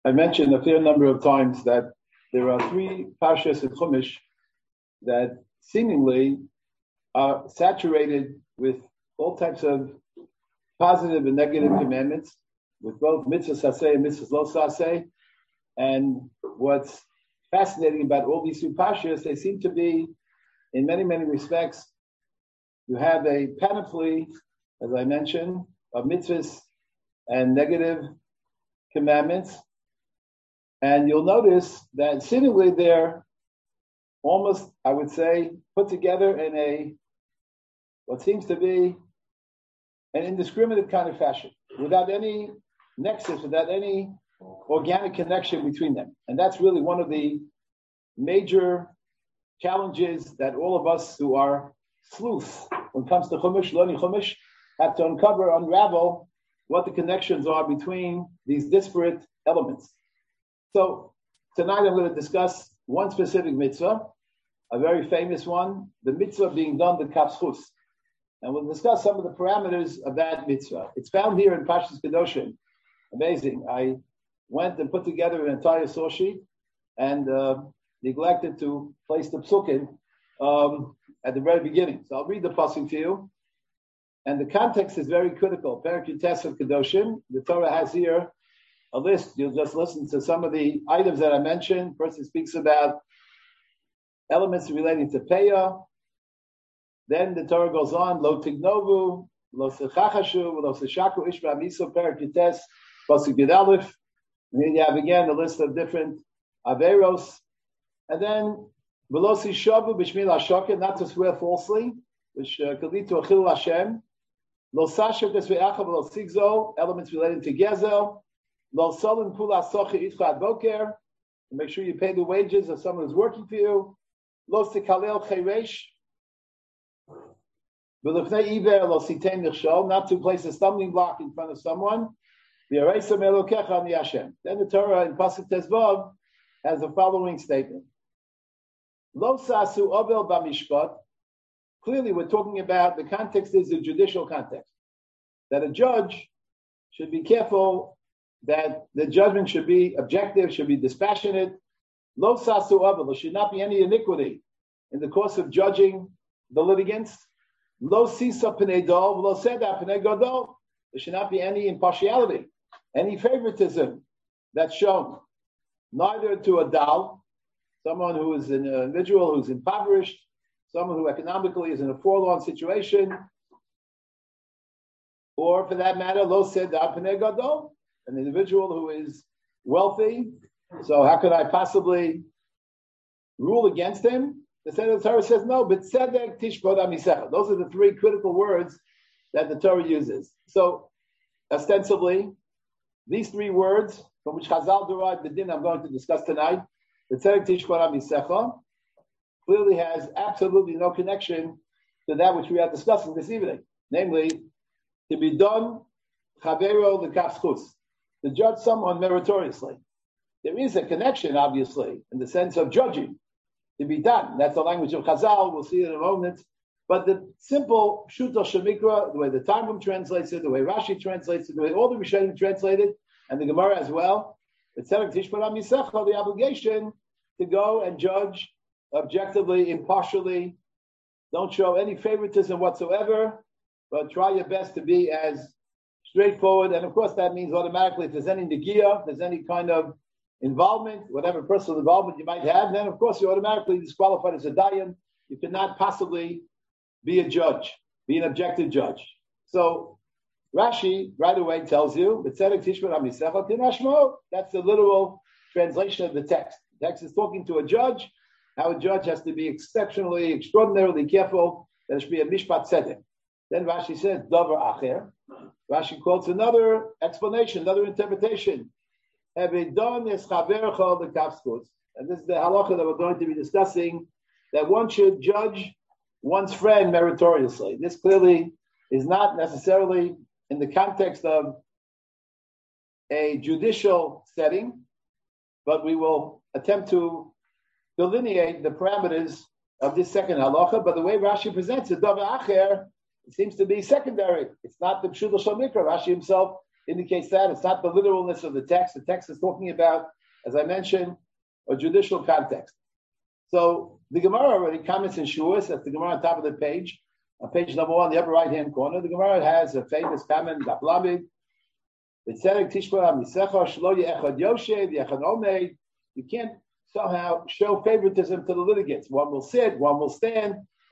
I mentioned a fair number of times that there are three parshas in Chumash that seemingly are saturated with all types of positive and negative commandments, with both mitzvahs saseh and mitzvahs lo saseh. And what's fascinating about all these three parshas, they seem to be, in many, many respects, you have a panoply, as I mentioned, of mitzvahs and negative commandments. And you'll notice that seemingly they're almost, I would say, put together in what seems to be an indiscriminate kind of fashion, without any nexus, without any organic connection between them. And that's really one of the major challenges that all of us who are sleuths when it comes to Chumash, learning Chumash, have to unravel what the connections are between these disparate elements. So tonight I'm going to discuss one specific mitzvah, a very famous one, the mitzvah being done, the kapschus. And we'll discuss some of the parameters of that mitzvah. It's found here in Parshas Kedoshim. Amazing. I went and put together an entire source sheet and neglected to place the psukim at the very beginning. So I'll read the pasuk to you. And the context is very critical. Perek Yutes of Kedoshim. The Torah has here a list. You'll just listen to some of the items that I mentioned. First, it speaks about elements relating to Peah. Then the Torah goes on, Lo Tignovu, Lo Sechachashu, Lo Seshaku, Ishra Miso, Perek Yutes, pasuk Yud Aleph. And then you have again a list of different Averos. And then, V'lo Sishavu, B'shmil HaShoket, not to swear falsely, which could lead to a Chilul Hashem. Lo Sasher Desve'acha, V'lo Sigzo, elements relating to Gezel. Lo Solin Kula Sochi Itcha Ad Boker, make sure you pay the wages of someone who's working for you. Lo Sekalel Cheresh, V'lefnei Iver Lo Sitein Nichshol, not to place a stumbling block in front of someone. V'yareisam Elokecha Ani Hashem. Then the Torah in Pasuk Tezvav has the following statement. Lo Sasu Obel B'mishpat. Clearly, we're talking about the context is a judicial context. That a judge should be careful that the judgment should be objective, should be dispassionate. Lo Sasu Obel. There should not be any iniquity in the course of judging the litigants. Lo Sisa Pnei Dol. Lo Seda Pnei Gadol. There should not be any impartiality, any favoritism that's shown, neither to a dal, someone who is an individual who's impoverished, someone who economically is in a forlorn situation, or for that matter, lo seda pnei gadol, an individual who is wealthy. So how could I possibly rule against him? The Torah says no, but tzedek tishbod amisecha. Those are the three critical words that the Torah uses. So ostensibly, these three words from which Chazal derived the din I'm going to discuss tonight, the tzedek tishbod amisecha, clearly has absolutely no connection to that which we are discussing this evening, namely, to be done chavero l'kafschus, to judge someone meritoriously. There is a connection, obviously, in the sense of judging, to be done. That's the language of Chazal. We'll see it in a moment. But the simple Pshuto Shemikra, the way the Targum translates it, the way Rashi translates it, the way all the Rishonim translate it, and the Gemara as well, it's the obligation to go and judge objectively, impartially. Don't show any favoritism whatsoever, but try your best to be as straightforward. And of course, that means automatically if there's any negia, if there's any kind of involvement, whatever personal involvement you might have, then of course you're automatically disqualified as a dayan. You cannot possibly be a judge, be an objective judge. So Rashi right away tells you, that's the literal translation of the text. The text is talking to a judge, how a judge has to be exceptionally, extraordinarily careful that it should be a mishpat tzedek. Then Rashi says, davar acher. Rashi quotes another explanation, another interpretation. And this is the halacha that we're going to be discussing, that one should judge one's friend meritoriously. This clearly is not necessarily in the context of a judicial setting, but we will attempt to delineate the parameters of this second halacha. But the way Rashi presents it, davar acher, it seems to be secondary. It's not the pshuto shel mikra. Rashi himself indicates that. It's not the literalness of the text. The text is talking about, as I mentioned, a judicial context. So the Gemara already comments in Shuas, that's the Gemara on top of the page, on page number 1, the upper right-hand corner. The Gemara has a famous comment, Daplamid, you can't somehow show favoritism to the litigants. One will sit, one will stand.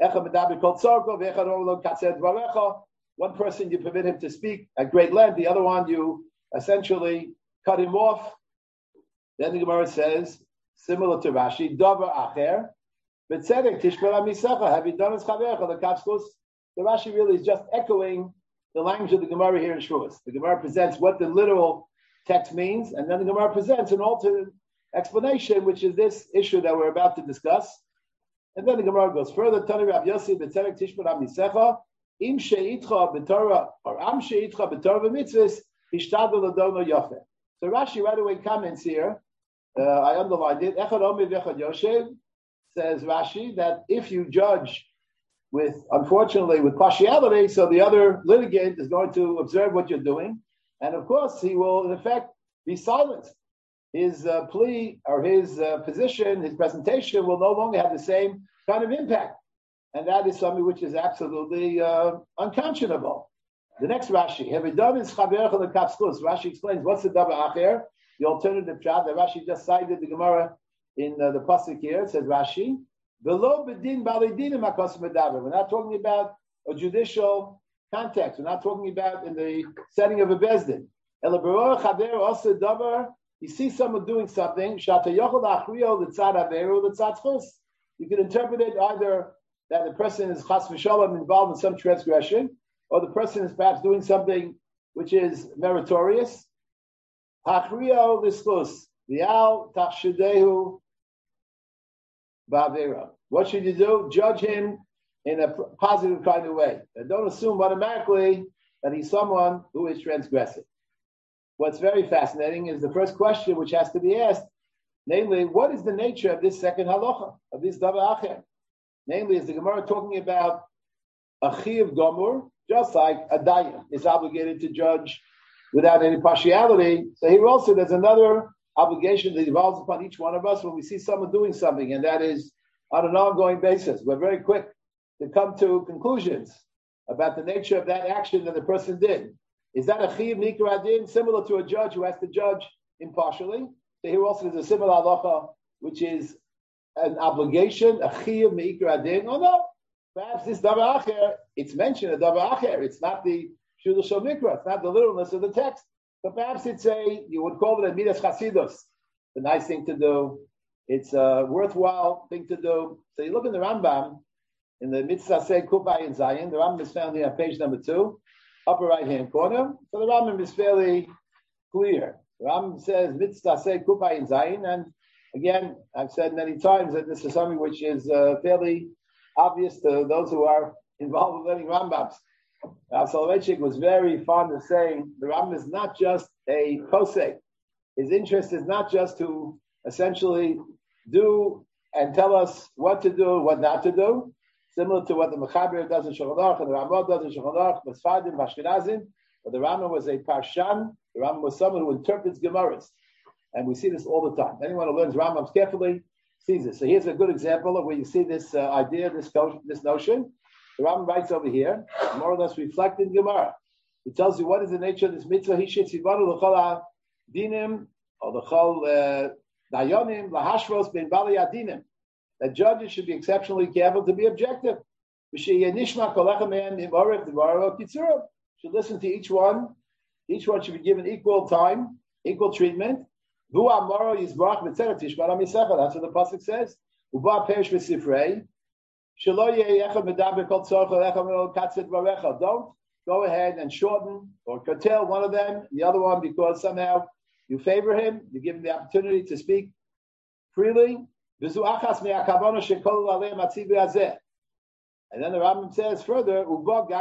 One person you permit him to speak at great length, the other one you essentially cut him off. Then the Gemara says, similar to Rashi, Davar Acher, B'tzedek Tishmer Amisecha, have you done his Chavecha, the Kapskus? The Rashi really is just echoing the language of the Gemara here in Shuas. The Gemara presents what the literal text means, and then the Gemara presents an alternate explanation, which is this issue that we're about to discuss. And then the Gemara goes further. Tani Rav Yossi b'tzedek tishmer amisecha im sheitcha b'torah or am sheitcha b'torah v'mitzvos hishtadol l'dono yofeh. So Rashi right away comments here. I underlined it. Echad omer v'echad yoshev, says Rashi, that if you judge unfortunately with partiality, so the other litigant is going to observe what you're doing, and of course he will in effect be silenced. His plea or his position, his presentation will no longer have the same kind of impact. And that is something which is absolutely unconscionable. The next Rashi, Rashi explains what's the Davar Acher, the alternative shot that Rashi just cited the Gemara in the pasuk here. It says Rashi, V'lo b'din b'alei dinim ha'kosim medaber. We're not talking about a judicial context. We're not talking about in the setting of a bezdin. Ela b'roach haver also davar. You see someone doing something, you can interpret it either that the person is chas v'shalom involved in some transgression, or the person is perhaps doing something which is meritorious. What should you do? Judge him in a positive kind of way. And don't assume automatically that he's someone who is transgressing. What's very fascinating is the first question which has to be asked, namely, what is the nature of this second halacha, of this Davar Acher? Namely, is the Gemara talking about a chiyuv gomur, just like a dayan is obligated to judge without any partiality. So here also there's another obligation that devolves upon each one of us when we see someone doing something, and that is on an ongoing basis. We're very quick to come to conclusions about the nature of that action that the person did. Is that a chiyuv nikra adin, similar to a judge who has to judge impartially? So here also there's a similar halacha, which is an obligation, a chiyuv nikra adin. Oh no, perhaps this Davar Acher, it's mentioned a Davar Acher. It's not the shudul shel mikra. It's not the literalness of the text. But perhaps it's you would call it a midas chasidus. It's a nice thing to do. It's a worthwhile thing to do. So you look in the Rambam, in the Mitzvah Say Kupai in Zion. The Rambam is found here on page number 2. Upper right-hand corner. So the Rambam is fairly clear. The Rambam says, Mitzvah say Kupai in Zayin, and again, I've said many times that this is something which is fairly obvious to those who are involved with learning Rambams. Soloveitchik was very fond of saying, the Rambam is not just a posek. His interest is not just to essentially do and tell us what to do, what not to do, similar to what the Mechaber does in Shulchan Aruch and the Ramah does in Shulchan Aruch, Sfardim, Ashkenazim. But the Rambam was a parshan. The Rambam was someone who interprets Gemaras, and we see this all the time. Anyone who learns Rambams carefully sees this. So here's a good example of where you see this idea, this notion. The Rambam writes over here, more or less reflecting Gemara. It tells you what is the nature of this mitzvah. Hishit tzivanu l'chol dinim or l'chol dayonim lahashvos ben bali adinim. That judges should be exceptionally careful to be objective. Should listen to each one. Each one should be given equal time, equal treatment. That's what the pasuk says. Don't go ahead and shorten or curtail one of them, the other one, because somehow you favor him, you give him the opportunity to speak freely. And then the Rambam says further, a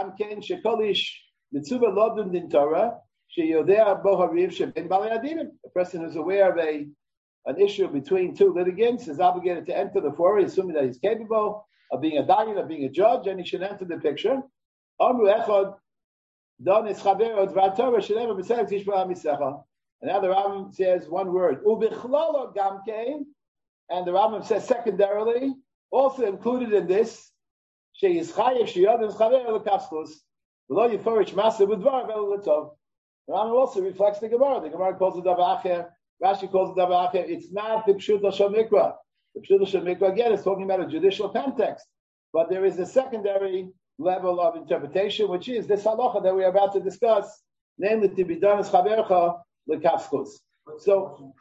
person who's aware of an issue between two litigants is obligated to enter the foray, assuming that he's capable of being a dayan, of being a judge, and he should enter the picture. Don is Chavero Dvar Torah Shelema B'Tzedek Tishba Misecha. And now the Rambam says one word, Ubichlolo Gamkein, and the Rambam says secondarily, also included in this, Sheyiz Chayev Sheyadim Chavero L'Kafskos, V'lo Yiforish Masa B'Dvar V'Lo L'Tov. The Rambam also reflects the Gemara. The Gemara calls it Davar Acher, Rashi calls it Davar Acher. It's not the Pshuto Shel Mikra. The Pshuto Shel Mikra, again, is talking about a judicial context. But there is a secondary level of interpretation, which is this halacha that we are about to discuss, namely to be done as chavercha lekafskos. So,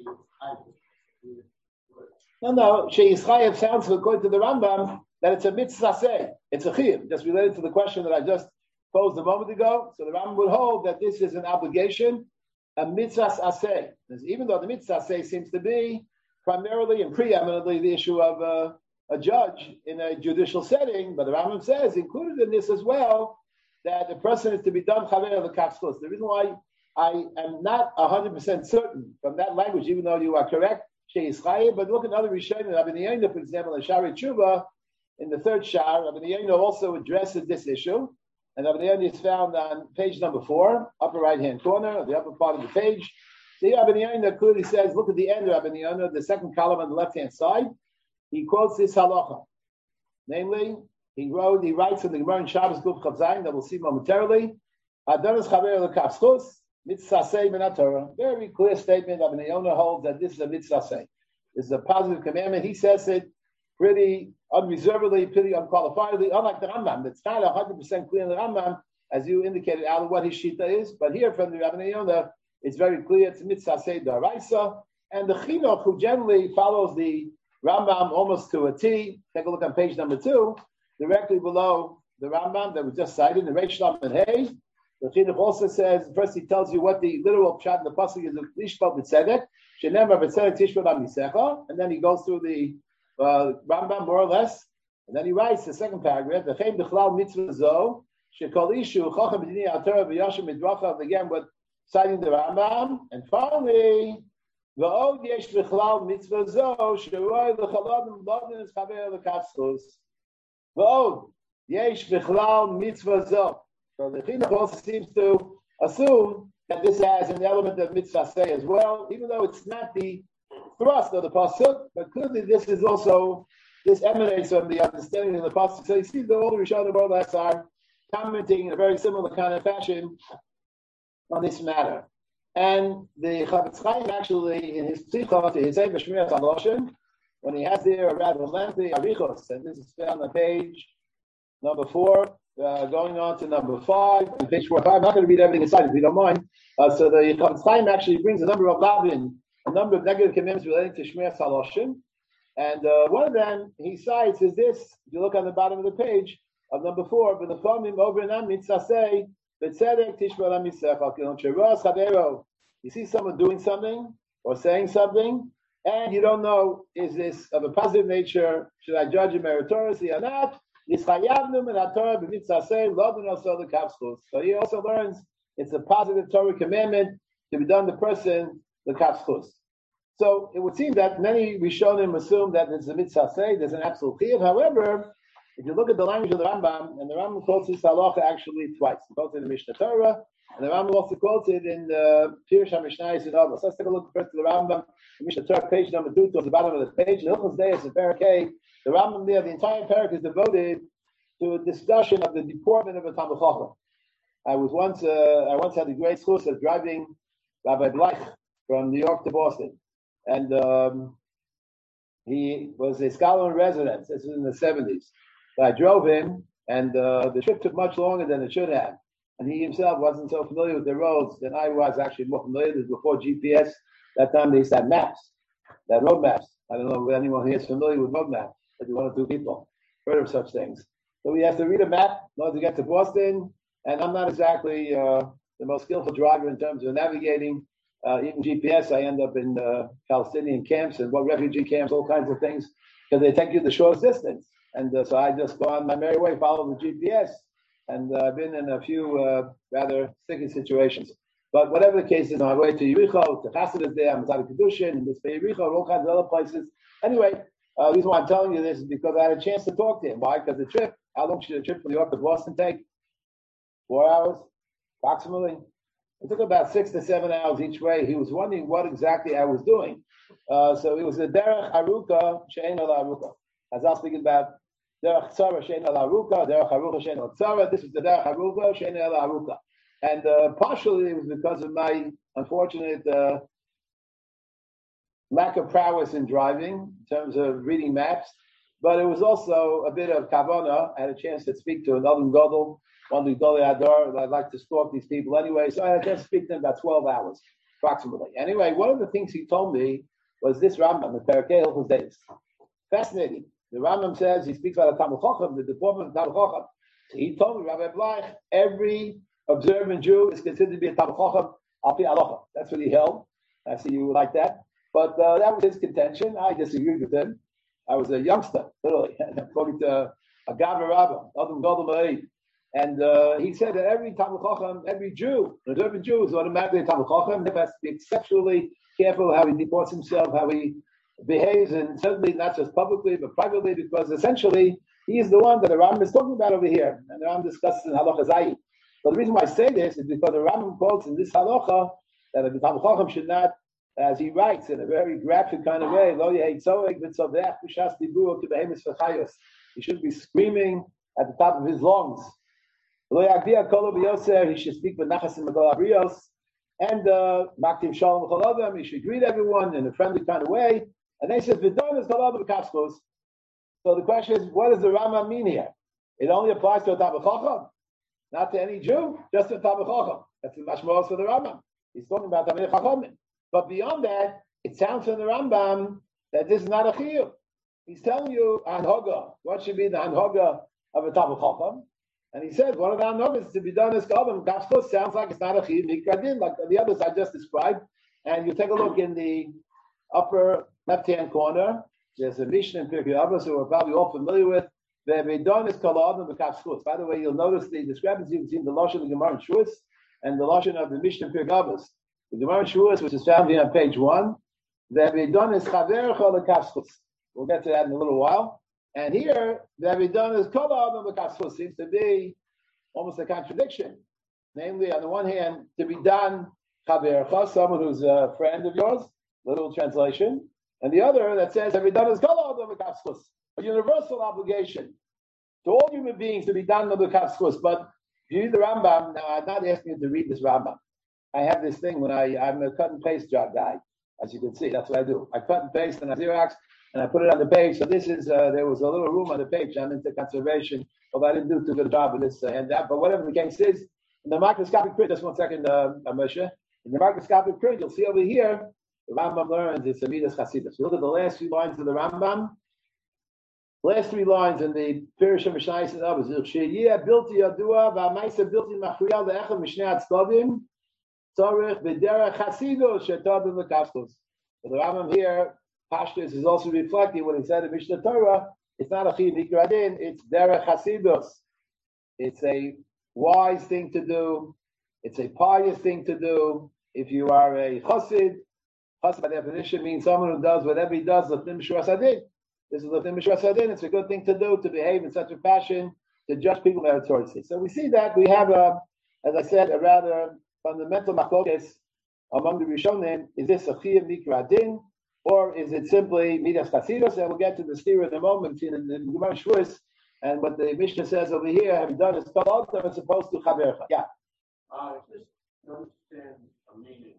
no, she'is chayev sounds according to the Rambam that it's a mitzvah say, it's a chiyuv, just related to the question that I just posed a moment ago. So the Rambam would hold that this is an obligation, a mitzvah aseh. Even though the mitzvah aseh seems to be primarily and preeminently the issue of a judge in a judicial setting, but the Rambam says, included in this as well, that the person is to be done chaver l'kafskos. The reason why I am not 100% certain from that language, even though you are correct, she'is chayev, but look at other Rishonim, Rabbi Yehuda, for example, in Shari Tshuva, in the third Shar, Rabbi Yehuda also addresses this issue, and Rabbi Yehuda is found on page number 4, upper right-hand corner, the upper part of the page. So here Rabbi Yehuda clearly says, look at the end of Rabbi Yehuda, the second column on the left-hand side. He quotes this halacha. Namely, he writes in the Gemara in Shabbos Guf Chav Zayin that we'll see momentarily. Adonis chaver lekafskos mitzvah say min Torah. Very clear statement. Rabbi Yehuda holds that this is a mitzvah say. This is a positive commandment. He says it pretty unreservedly, pretty unqualifiedly, unlike the Rambam. It's not 100% clear in the Rambam, as you indicated, out of what his shita is. But here from the Rabbi Yehuda, it's very clear. It's a mitzvah say daraisa, and the Chinuch, who generally follows the Rambam almost to a T. Take a look on page number 2, directly below the Rambam that we just cited, the Reish Lam and Hey. The Chinuch also says, first he tells you what the literal pshat in the pasuk is, Lishpal b'tzedek, shenemar b'tzedek tishma b'misecha, and then he goes through the Rambam more or less, and then he writes the second paragraph, V'chein b'chlal mitzvah zo, shekol ishu chacham b'dini al-Torah v'yashim midrachav, again with citing the Rambam, and finally, V'od yesh b'chlal mitzvah zo, sheroy l'chaladim l'odin is chaver l'kafskos. V'od yesh b'chlal mitzvah zo. So the Chinuch also seems to assume that this has an element of mitzvah say as well, even though it's not the thrust of the pasuk, but clearly this emanates from the understanding of the pasuk. So you see the older Rishonim more or less are commenting in a very similar kind of fashion on this matter. And the Chavetz Chaim actually, in his Psichot, his Shmiras HaLoshen, when he has there a rather lengthy arichos, and this is found on page number 4, going on to number 5, on page 4 or 5. I'm not going to read everything inside if you don't mind. So the Chavetz Chaim actually brings a number of lavin, a number of negative commandments relating to Shmiras HaLoshen, and one of them he cites is this. If you look on the bottom of the page of number 4, but the Chomim over and mitzvah say. You see someone doing something or saying something, and you don't know, is this of a positive nature? Should I judge it meritoriously or not? So he also learns it's a positive Torah commandment to be done the person the kapschus. So it would seem that many Rishonim assume that there's a mitzvah say, there's an absolute chiyuv. However, if you look at the language of the Rambam, and the Rambam quotes this halacha actually twice. He quotes it in the Mishnah Torah, and the Rambam also quotes it in the Pirush HaMishnayos in Avos. So let's take a look first at the Rambam, the Mishnah Torah, page number 2, towards the bottom of the page. The Hilchos Deis in Perek A, the Rambam there, the entire Perek is devoted to a discussion of the deportment of a Talmid Chacham. I once had the great schus of driving Rabbi Bleich from New York to Boston, and he was a scholar in residence. This was in the 70s. So I drove him, and the trip took much longer than it should have. And he himself wasn't so familiar with the roads than I was. Actually more familiar. This was before GPS. That time they used to have maps, that road maps. I don't know if anyone here is familiar with road maps. Maybe 1 or 2 people heard of such things. So we have to read a map in order to get to Boston. And I'm not exactly the most skillful driver in terms of navigating. Even GPS, I end up in Palestinian camps and refugee camps, all kinds of things, because they take you the shortest distance. And so I just go on my merry way, follow the GPS. And I've been in a few rather sticky situations. But whatever the case is, on my way to Yericho, to Chassid is there, I'm Tzaddik Kedushin, and this Yericho, all kinds of other places. Anyway, the reason why I'm telling you this is because I had a chance to talk to him. Why? Because the trip, how long should a trip from New York to Boston take? 4 hours? approximately. It took about 6 to 7 hours each way. He was wondering what exactly I was doing. So it was a derech haruka she'ein ala haruka. As I was speaking about derech tzara she'ein ala haruka, derech haruka she'ein ala tzara. This was the derech haruka she'ein ala haruka. And partially it was because of my unfortunate lack of prowess in driving, in terms of reading maps. But it was also a bit of kavana. I had a chance to speak to another gadol, one Gedolei Hador. I'd like to stalk these people anyway. So I had a chance to speak to them about 12 hours, approximately. Anyway, one of the things he told me was this Rambam, the Parakeh Hilchos Deis. Fascinating. The Rambam says, he speaks about the Talmud Chacham, the deportment of the Talmud Chacham. So he told me, Rabbi Bleich, every observant Jew is considered to be a Talmud Chacham, al pi halacha. That's what he held. I see you like that. But that was his contention. I disagreed with him. I was a youngster, literally, according to a Gavar Rabbah, Adam Gadol Ba'id. And he said that every Talmud Chacham, every Jew, an observant Jew is automatically a Talmud Chacham. He has to be exceptionally careful how he deports himself, how he behaves, and certainly not just publicly, but privately, because essentially he is the one that the Rambam is talking about over here. And the Rambam discusses in Halacha Zayin. But the reason why I say this is because the Rambam quotes in this Halacha that the Talmud Chacham should not, as he writes in a very graphic kind of way, he should be screaming at the top of his lungs. He should speak with nachas and abrios, and maktim shalom. He should greet everyone in a friendly kind of way. And then he says, so the question is, what does the Rambam mean here? It only applies to a Talmid Chacham, not to any Jew, just to a Talmid Chacham. That's the mashmos for the Rambam. He's talking about Talmid Chachamim. But beyond that, it sounds from the Rambam that this is not a chiyuv. He's telling you anhoga, what should be the anhoga of a Talmid Chacham. And he said, one of the anhogas is to be done as Kalbam. Gafskos sounds like it's not a chiyuv mikradin, like the others I just described. And you take a look in the upper left-hand corner. There's a Mishnah in Pirkei Avos who we're probably all familiar with. The Vedon is Kalbam and Gafskos. By the way, you'll notice the discrepancy between the Lashon of the Gemara and Shuas and the Lashon of the Mishnah in Pirkei Avos. The Gemara Shuas, which is found here on page 1, the Avidon is Chaver Cholakavskos. We'll get to that in a little while. And here, the Avidon is Kolakavskos. Seems to be almost a contradiction. Namely, on the one hand, to be done Chaver, someone who's a friend of yours, little translation, and the other that says Avidon is Kolakavskos, a universal obligation to all human beings to be done Kolakavskos. But if you read the Rambam, now I'm not asking you to read this Rambam. I have this thing when I'm a cut and paste job guy, as you can see. That's what I do. I cut and paste and I Xerox and I put it on the page. So this is there was a little room on the page. I'm into conservation, although I didn't do too good a job with this handout. But whatever the case is, in the microscopic print, just 1 second, Moshe. In the microscopic print, you'll see over here the Rambam learns it's a Midas Chasidus. You look at the last 3 lines of the Rambam. Last 3 lines in the Pirish of Mishnayis and others. Sheyiyah bilti yadua v'amaisa bilti machriya le'echad mishnei atzladim. So the Rambam here, Pashtus is also reflecting what he said in Mishnah Torah. It's not a chiv mikradin, it's derech chasidus. It's a wise thing to do. It's a pious thing to do. If you are a chassid, chassid by definition means someone who does whatever he does, l'fnim mishras hadin. This is l'fnim mishras hadin. It's a good thing to do, to behave in such a fashion, to judge people meritoriously. So we see that we have as I said, a rather fundamental machlokas among the Rishonim. Is this a chiyuv mikradin, or is it simply midas chasidus? And we'll get to the steer in a moment in the Gemara Shavuos, and what the Mishnah says over here, have you done is kol adam as opposed to chavercha. Yeah. Just to understand a meaning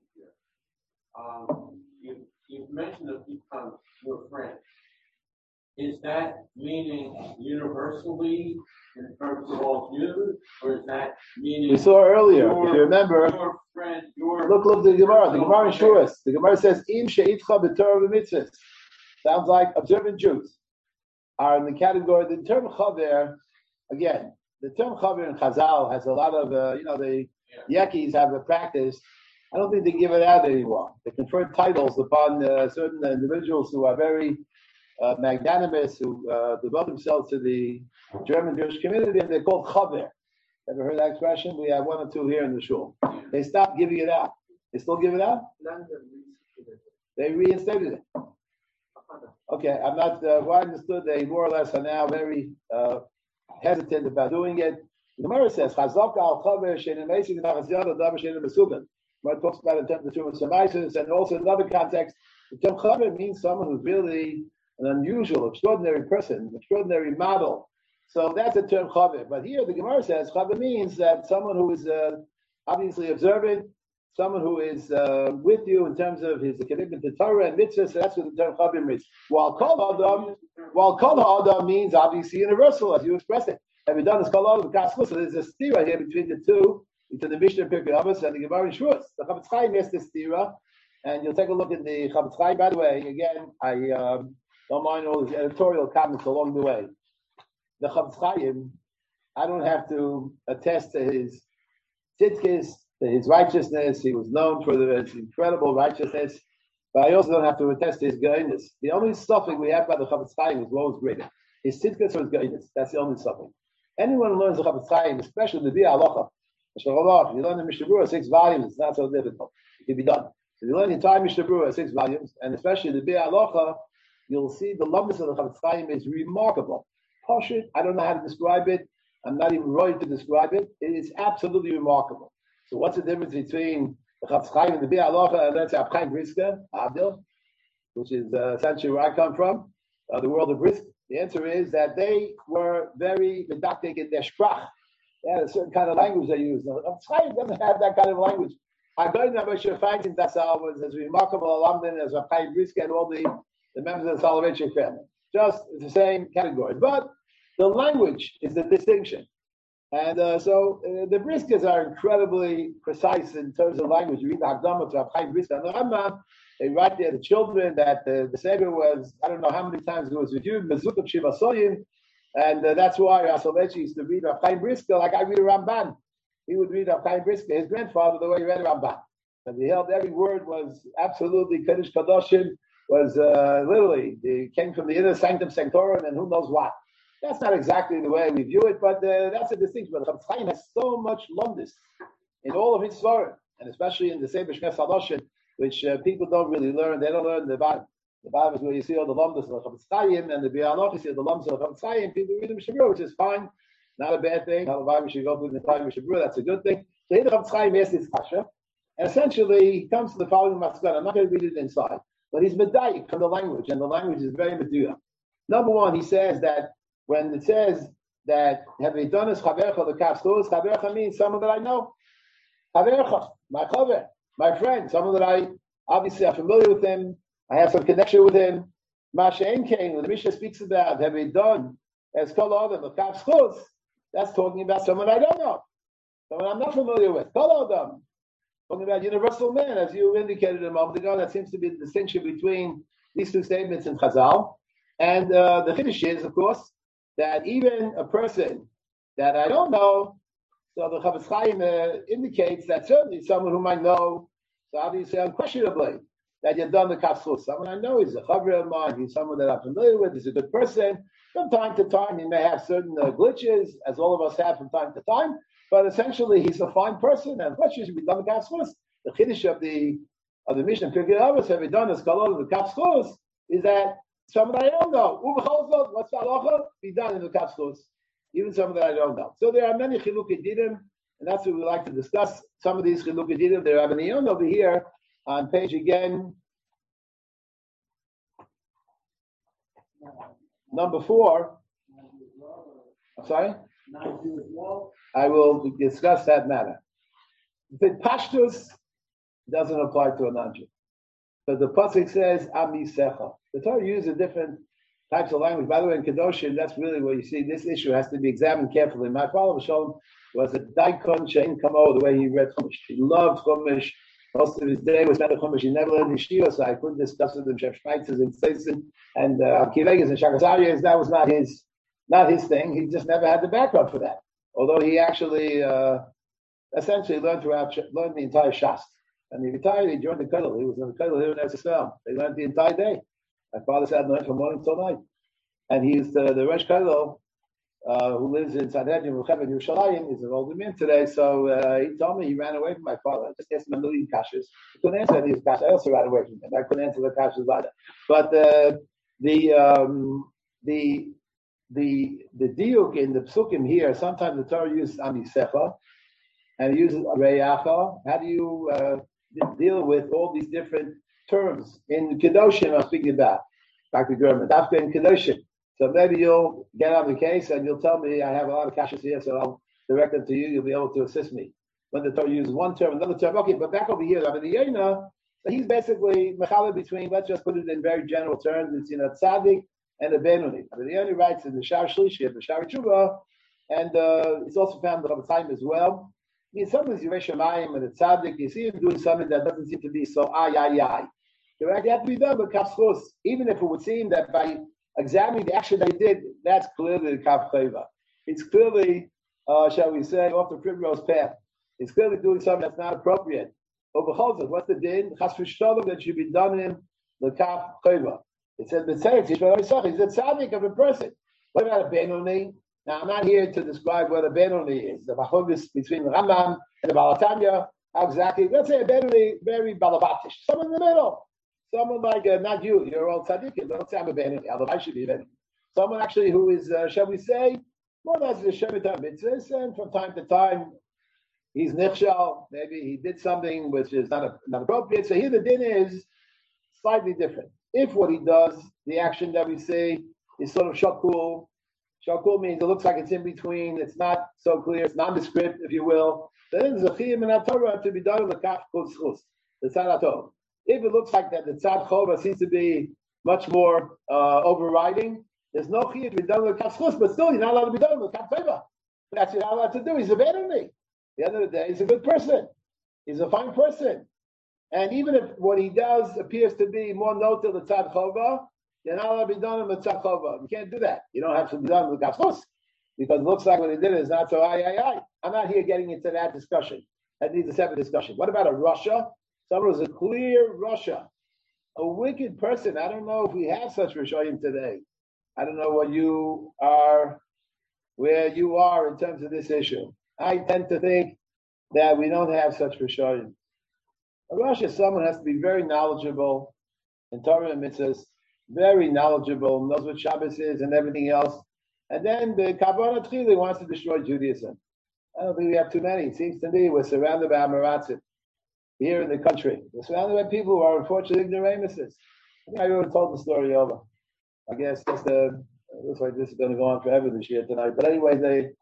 here. You've mentioned that become your friend. Is that meaning universally in terms of all Jews, or is that meaning? We saw earlier, if you remember. Your friend, look the Gemara. The Gemara in Shuras. The Gemara says, "Im she'itcha b'Torah v'mitzvahs." Sounds like observant Jews are in the category. The term chaver, again, the term chaver in Chazal has a lot of, the Yekis have a practice. I don't think they give it out anymore. They confer titles upon certain individuals who are very magnanimous, who devote themselves to the German Jewish community, and they're called chaver. Ever heard that expression? We have 1 or 2 here in the shul. They stopped giving it out. They still give it out? They reinstated it. Okay, I'm not, well, I understood they more or less are now very hesitant about doing it. The Gemara says, "Chazaka al chaver shein meisik nachasiyad davar shein mesugan." Gemara talks about it in terms of term of samaisis, and also in another context, the term chaver means someone who's really an unusual, extraordinary person, extraordinary model. So that's the term chaver. But here the Gemara says chaver means that someone who is obviously observant, someone who is with you in terms of his commitment to Torah and mitzvah. So that's what the term chaver means. While kol adam means obviously universal, as you expressed it. Have we done this kol adam v'kaschus? So there's a stira here between the two, between the Mishnah Pirkei Avos and the Gemara in Shavuos. The Chavetz Chaim has this stira, and you'll take a look at the Chavetz Chaim. By the way, again, I don't mind all his editorial comments along the way. The Chavetz Chaim, I don't have to attest to his tzidkis, to his righteousness. He was known for his incredible righteousness, but I also don't have to attest to his goodness. The only suffix we have by the Chavetz Chaim is what was greater. His tzidkis or his goodness. That's the only suffix. Anyone who learns the Chavetz Chaim, especially the Bia Halacha, if you learn the Mishnah Berurah 6 volumes, it's not so difficult. It can be done. If you learn the entire Mishnah Berurah 6 volumes, and especially the Bia Halacha, you'll see the lumnus of the Chavetz Chaim is remarkable. Pashut, I don't know how to describe it. I'm not even ready to describe it. It is absolutely remarkable. So what's the difference between the Chavetz Chaim and the Bia Halacha and let's say Chaim Brisker, Abdel, which is essentially where I come from, the world of Brisk? The answer is that they were very didactic in their sprach. They had a certain kind of language they used. Chavetz Chaim doesn't have that kind of language. Agoyin Moshe Feinstein Tassal was as remarkable alumni as Chaim Brisker and all the members of the Soloveitchik family. Just the same category. But the language is the distinction. And so the Briskers are incredibly precise in terms of language. You read the Hakdamah to Chaim Brisker and the Rambam, they write there the children that the Sefer was, I don't know how many times it was reviewed, Mezukah Shiva Soyim, and that's why Soloveitchik used to read Chaim Brisker like I read a Ramban. He would read Chaim Brisker, his grandfather, the way he read a Ramban. And he held every word was absolutely Kaddish Kadoshim, was literally, it came from the inner sanctum sanctorum and who knows what. That's not exactly the way we view it, but that's a distinction. But Chavetz Chaim has so much lumdus in all of his svarim, and especially in the Sefer Shmei Sadoshin, which people don't really learn. They don't learn the bottom. The bottom is where you see all the lumdus of the Chavetz Chaim, and the Bia Halacha, you see the lumdus of the Chavetz Chaim. People read the Mishnah Berurah, which is fine, not a bad thing. However, we should go through the entire Mishnah Berurah. That's a good thing. So here the Chavetz Chaim asks this kasha, and essentially he comes to the following maskana. I'm not going to read it inside, but he's medayik from the language, and the language is very meduya. Number one, he says that when it says that have we done this chavercha the kafstos, chavercha means someone that I know. Chavercha, my chaver, my friend, someone that I obviously am familiar with him. I have some connection with him. Mashein Kain, when the Mishnah speaks about have we done as kol adam the kafstos, that's talking about someone I don't know, someone I'm not familiar with. Kol adam, talking about universal man, as you indicated a moment ago. That seems to be the distinction between these two statements in Chazal. And the Chiddush is, of course, that even a person that I don't know, so the Chavetz Chaim indicates that certainly someone whom I know, so obviously unquestionably, that you've done the kafsus. Someone I know is a chaver of mine, he's someone that I'm familiar with, he's a good person. From time to time, he may have certain glitches, as all of us have from time to time, but essentially he's a fine person, and the question should be done the kafsus. The Chiddush of the Mishnah Pirkei Avos have we done this kalol of the kafsus is that someone that I don't know. What's the halacha? Be done in the kafsus. Even someone that I don't know. So there are many chilukei dinim, and that's what we like to discuss. Some of these chilukei dinim. There are many over here on page again, number 4. I'm sorry. I will discuss that matter. The pashtus doesn't apply to a non-Jew. But the pasuk says Ami Secha. The Torah uses different types of language. By the way, in Kedoshim, that's really where you see this issue has to be examined carefully. My father Shalom was a daikon shein kamo, the way he read Chumash. He loved Chumash. Most of his day was spent at Chumash. He never learned Yeshiva, so I couldn't discuss with him Shef Schmeitzes and Seitzen and Kivegas and Shakasarias. That was not his thing. He just never had the background for that. Although he actually essentially learned the entire Shas. And he retired, he joined the Kollel. He was in the Kollel here in Eretz Yisrael. They learned the entire day. My father sat and learned from morning till night. And he's the Rosh Kollel, who lives in Sanhedrin, Ruchev, in Yerushalayim. He's an older man today. So he told me he ran away from my father. I just asked him a million kashas. I couldn't answer any of his kashas. I also ran away from him. I couldn't answer the kashas either. But the diuk in the psukim here, sometimes the Torah uses amisecha and it uses reyacha. How do you deal with all these different terms? In Kedoshim, I'm speaking about, Dr. Gurman, Dafka in Kedoshim. So maybe you'll get on the case and you'll tell me I have a lot of kashas here, so I'll direct them to you. You'll be able to assist me. When the Torah uses one term, another term. Okay, but back over here, Rabbi Yonah, so he's basically mechaleh between, let's just put it in very general terms, it's tzaddik and a benoni. Rabbi Yonah writes in the Shar Shlishi, the Shar Tshuva, and it's also found in the Rabbi Chaim as well. I mean, sometimes you read Shemayim and the tzaddik, you see him doing something that doesn't seem to be so ay. You have to be done with kafschus, even if it would seem that by examining the action they did, that's clearly the kaf chayva. It's clearly, shall we say, off the primrose path. It's clearly doing something that's not appropriate. But what's the din? Chas v'sholom that should be done in the kaf chayva. It says the tzaddik, he's a tzaddik of a person. What about a benoni? Now I'm not here to describe what a benoni is. The machlokas between the Rambam and the Baal HaTanya. How exactly? Let's say a benoni, very balabatish, someone in the middle. Someone like, not you, you're all tzaddikim, don't say I'm a benoni, although I should be a benoni. Someone actually who is, shall we say, more or less the Shemitah mitzvahs, and from time to time, he's nichshal, maybe he did something which is not appropriate. So here the din is slightly different. If what he does, the action that we see, is sort of shakul. Shakul means it looks like it's in between, it's not so clear, it's nondescript, if you will. Then there's a chiyim in Torah to be done with the kaf kol schus, the tzad hatov. If it looks like that the tzad chova seems to be much more overriding, there's no chiyuv to be done with kaf schus, but still he's not allowed to be done with kaf chova. That's what you're not allowed to do. He's a benoni. At the end of the day, he's a good person. He's a fine person. And even if what he does appears to be more noted the tzad chova, you're not allowed to be done with tzad chova. You can't do that. You don't have to be done with kaf schus, because it looks like what he did is not so ay. I'm not here getting into that discussion. That needs a separate discussion. What about a Russia? Someone who's a clear Russia, a wicked person. I don't know if we have such Rishoyim today. I don't know where you are in terms of this issue. I tend to think that we don't have such Rishoyim. A Russia, someone has to be very knowledgeable in Torah and mitzvahs, very knowledgeable, knows what Shabbos is and everything else. And then the Kabbalah Tchili wants to destroy Judaism. I don't think we have too many. It seems to me we're surrounded by Amaratzim here in the country. We're surrounded by people who are unfortunately ignoramuses. I already told the story over. I guess it looks like this is going to go on forever this year tonight. But anyway,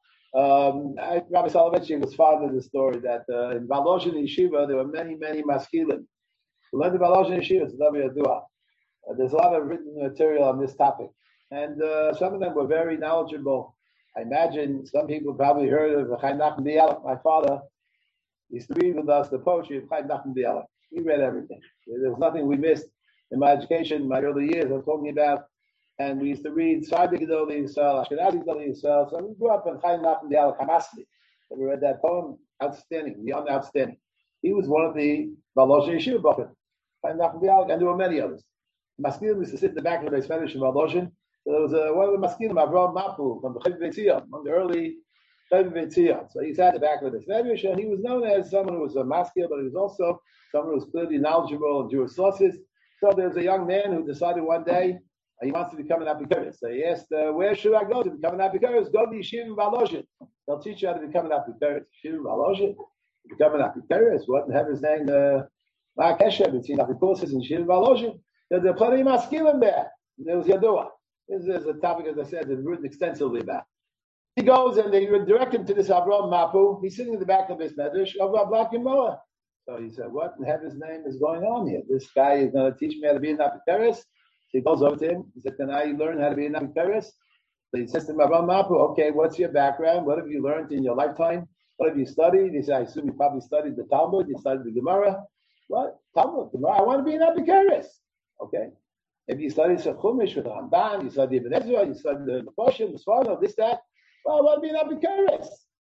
Rabbi Soloveitchik was fond of the story that in Volozhin Yeshiva there were many maskilim who learned the Volozhin Yeshiva. It's W. Dua. There's a lot of written material on this topic. And some of them were very knowledgeable. I imagine some people probably heard of Chaim Nachman Bialik. My father used to read with us the poetry of Chaim Nachman Bialik. He read everything. There's nothing we missed in my education, my early years. I'm talking about, and we used to read Sfardi Gedolei Yisrael, Ashkenazi Gedolei Yisrael. So we grew up in Chaim Nachman Bialik Hamasli. We read that poem, outstanding, beyond outstanding. He was one of the Volozhin Yeshiva Bachim, Chaim Nachman Bialik, and there were many others. Maskilim used to sit in the back of the Spanish in Volozhin. There was one of the Maskilim, Avraham Mapu, from the Chayv Beitzion, one of the early Chayv Beitzion. So he sat at the back of the Spanish, and he was known as someone who was a Maskil, but he was also someone who was clearly knowledgeable in Jewish sources. So there was a young man who decided one day he wants to become an Apikoros. So he asked, where should I go to become an Apikoros? Go to Yeshiva in Volozhin. They'll teach you how to become an Apikoros. Yeshiva in Volozhin? Become an Apikoros? What in heaven's name? Mark Esher between Apikoros and Yeshiva in Volozhin. There are plenty of Maskilim there. There was Yadua. This is a topic, as I said, that's written extensively about. He goes and they direct him to this Avraham Mapu. He's sitting in the back of his medrash of Ablak Yemoah. So he said, what in heaven's name is going on here? This guy is going to teach me how to be an Apikoros. So he goes over to him. He said, can I learn how to be an Apikoros? So he says to him, Avraham Mapu, okay, what's your background? What have you learned in your lifetime? What have you studied? He said, I assume you probably studied the Talmud. You studied the Gemara. What? Talmud, Gemara. I want to be an Apikoros. Okay. If you study Chumash with the Ramban, you study Ibn Ezra, you study the Mephoshim, the Sforno, this, that. Well, I want to be an Apikoros.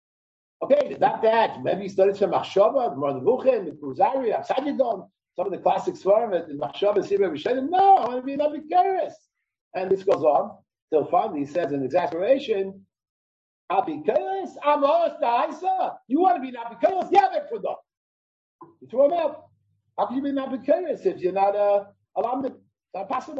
Okay, not that. Maybe you studied some Machshava, Mordevuchim, the Kuzari, Absadidon, some of the classic Sforim, the Machshava, Sibir, Vishedim. No, I want to be an Apikoros. And this goes on till finally he says in exasperation, Apikoros, Amos, Da'isa. You want to be an Apikoros? Yeah, Bekfudot. You throw him out. How can you be an Apikoros if you're not a Alamdim? It's not possible.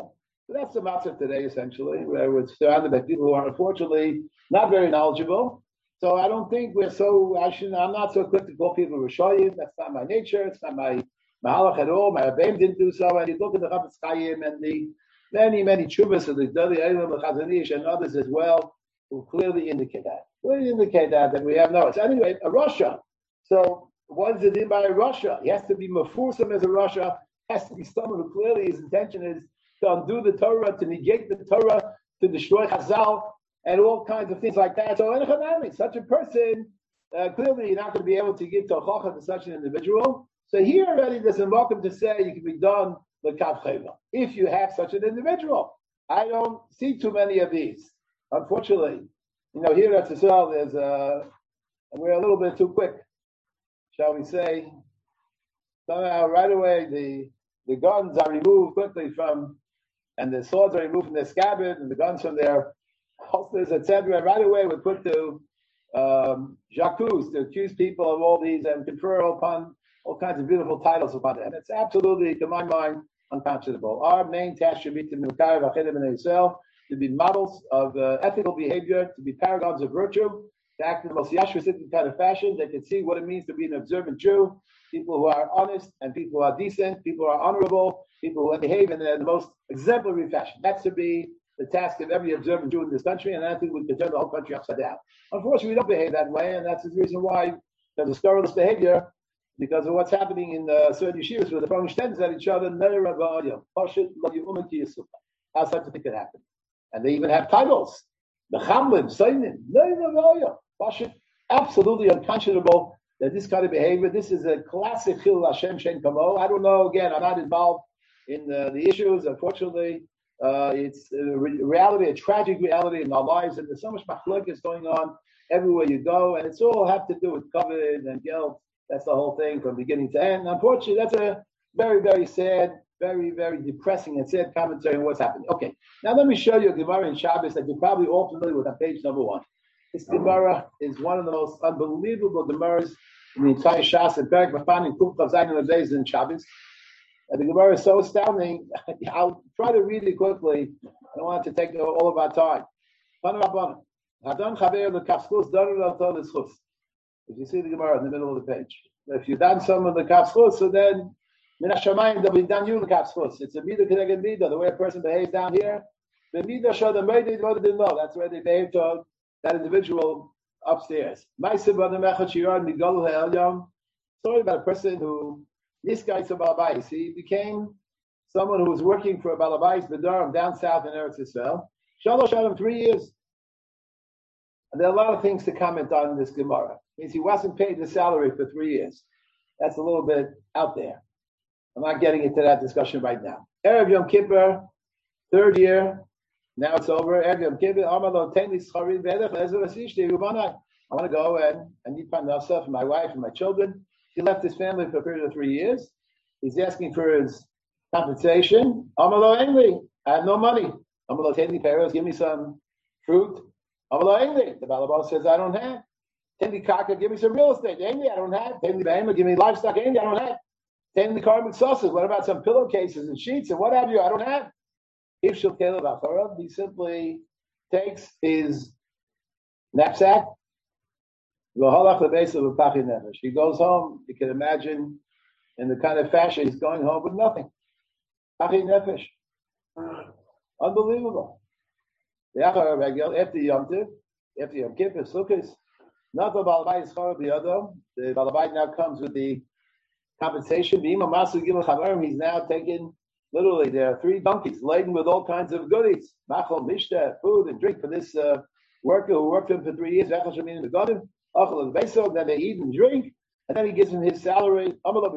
So that's the matzah today, essentially, where we're surrounded by people who are unfortunately not very knowledgeable. So I don't think I'm not so quick to call people Rishoyim. That's not my nature. It's not my mahalach at all. My Rebbeim didn't do so. And you look at the Chafetz Chaim and the many chuvas of the Dali Eilim, the Chazon Ish, and others as well, who clearly indicate that. That we have no. So anyway, a Russia. So what is it in by a Russia? He has to be mafusam as a Russia. Has to be someone who clearly his intention is to undo the Torah, to negate the Torah, to destroy Chazal, and all kinds of things like that. So in Hanami, such a person, clearly you're not going to be able to give tochacha to such an individual. So here already there's a welcome to say you can be done with kav chayva if you have such an individual. I don't see too many of these, unfortunately. Here at Tzisrael, we're a little bit too quick, shall we say. Somehow, right away, the guns are removed quickly and the swords are removed from their scabbard, and the guns from their holsters, etc. Right away, we're put to j'accuse, to accuse people of all these and confer upon all kinds of beautiful titles upon them. It's absolutely, to my mind, unconscionable. Our main task should be to Mekayeh V'Achidim B'nai Yisrael, to be models of ethical behavior, to be paragons of virtue, to act in the most yashvasitic kind of fashion. They can see what it means to be an observant Jew, people who are honest and people who are decent, people who are honorable, people who behave in the most exemplary fashion. That should be the task of every observant Jew in this country, and I think we can turn the whole country upside down. Unfortunately, we don't behave that way, and that's the reason why there's a scurrilous behavior, because of what's happening in certain yeshivas where they're throwing stands at each other. How such a thing could happen? And they even have titles. The Chamlim, Sainim, absolutely unconscionable that this kind of behavior, this is a classic Chil Hashem Shen Kamo. I don't know, again, I'm not involved in the issues, unfortunately. It's a reality, a tragic reality in our lives, and there's so much machlokes going on everywhere you go, and it's all have to do with covet and guilt. That's the whole thing from beginning to end. Unfortunately, that's a very, very sad, very, very depressing and sad commentary on what's happening. Okay, now let me show you a Gemara in Shabbos that you're probably all familiar with on page number 1. This Gemara is one of the most unbelievable Gemaras in the entire Shas and Perek V'Fan in Kuf Chav Zayin Days in Shabbos. And the Gemara is so astounding. I'll try to read it quickly. I don't want to take all of our time. If you see the Gemara in the middle of the page. If you've done some of the Kaf so then Min HaShamayim, they'll be done you the Kaf It's a Midah Keneged Midah, the way a person behaves down here. The Midah Shah, the Midah didn't know. That's where they behave to that individual upstairs. Story about a person who, this guy's a Balabais. He became someone who was working for a Balabais, the Durham, down south in Eretz Yisrael. Shalosh Adam, 3 years. And there are a lot of things to comment on in this Gemara. It means he wasn't paid the salary for 3 years. That's a little bit out there. I'm not getting into that discussion right now. Erev Yom Kippur, 3rd year. Now it's over. Erev Yom Kippur, I want to go and need parnasa for my wife and my children. He left his family for a period of 3 years. He's asking for his compensation. Amalo Engli, I have no money. Amalo Tendi Peros, give me some fruit. Amalo Engli, the Balabal says I don't have. Tendi Kaka, give me some real estate. Engli, I don't have. Tendi Bahema, give me livestock. Engli, I don't have. Tendi Karmik sauces, what about some pillowcases and sheets and what have you? I don't have. If Shil Caleb Acharav, he simply takes his knapsack. He goes home, you can imagine, in the kind of fashion he's going home with nothing. Unbelievable. After Yom Kippur, Sukkot, not the Balabait is the other. The Balabait now comes with the compensation. He's now taking, literally, there are 3 donkeys laden with all kinds of goodies. Machal, Mishta, food and drink for this worker who worked for him for 3 years. Then they eat and drink, and then he gives him his salary.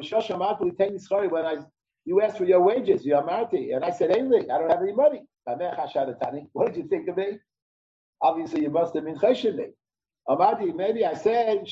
When you asked for your wages, your marti, and I said, I don't have any money. What did you think of me? Obviously, you must have been chesed me. Maybe I said,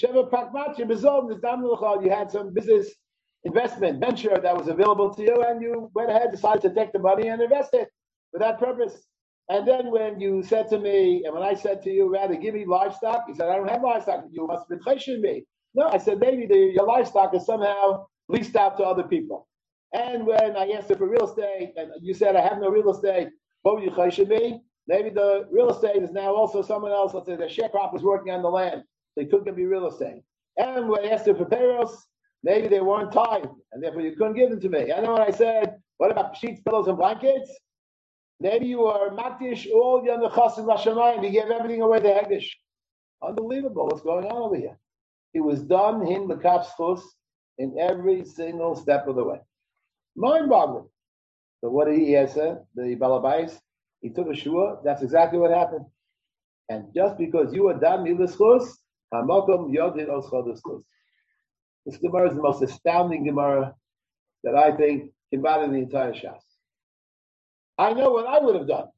you had some business investment venture that was available to you, and you went ahead, decided to take the money and invest it for that purpose. And then when you said to me, and when I said to you, rather give me livestock, you said, I don't have livestock. You must have been chesed me. No, I said, maybe your livestock is somehow leased out to other people. And when I asked you for real estate, and you said, I have no real estate, What should be? Maybe the real estate is now also someone else. Let's say the sharecropper was working on the land. They couldn't be real estate. And when I asked them for payros, maybe they weren't tied, and therefore you couldn't give them to me. I know when I said, what about sheets, pillows, and blankets? Maybe you are makdish all your nechasim l'shamayim. You gave everything away to Hegdish. Unbelievable what's going on over here. It was done in the kapschus in every single step of the way. Mind-boggling. So what did he answer? The balabais, he took a shua. That's exactly what happened. And just because you were done milaschus, hamakom yodin oschodeschus. This Gemara is the most astounding Gemara that I think came out in the entire Shas. I know what I would have done.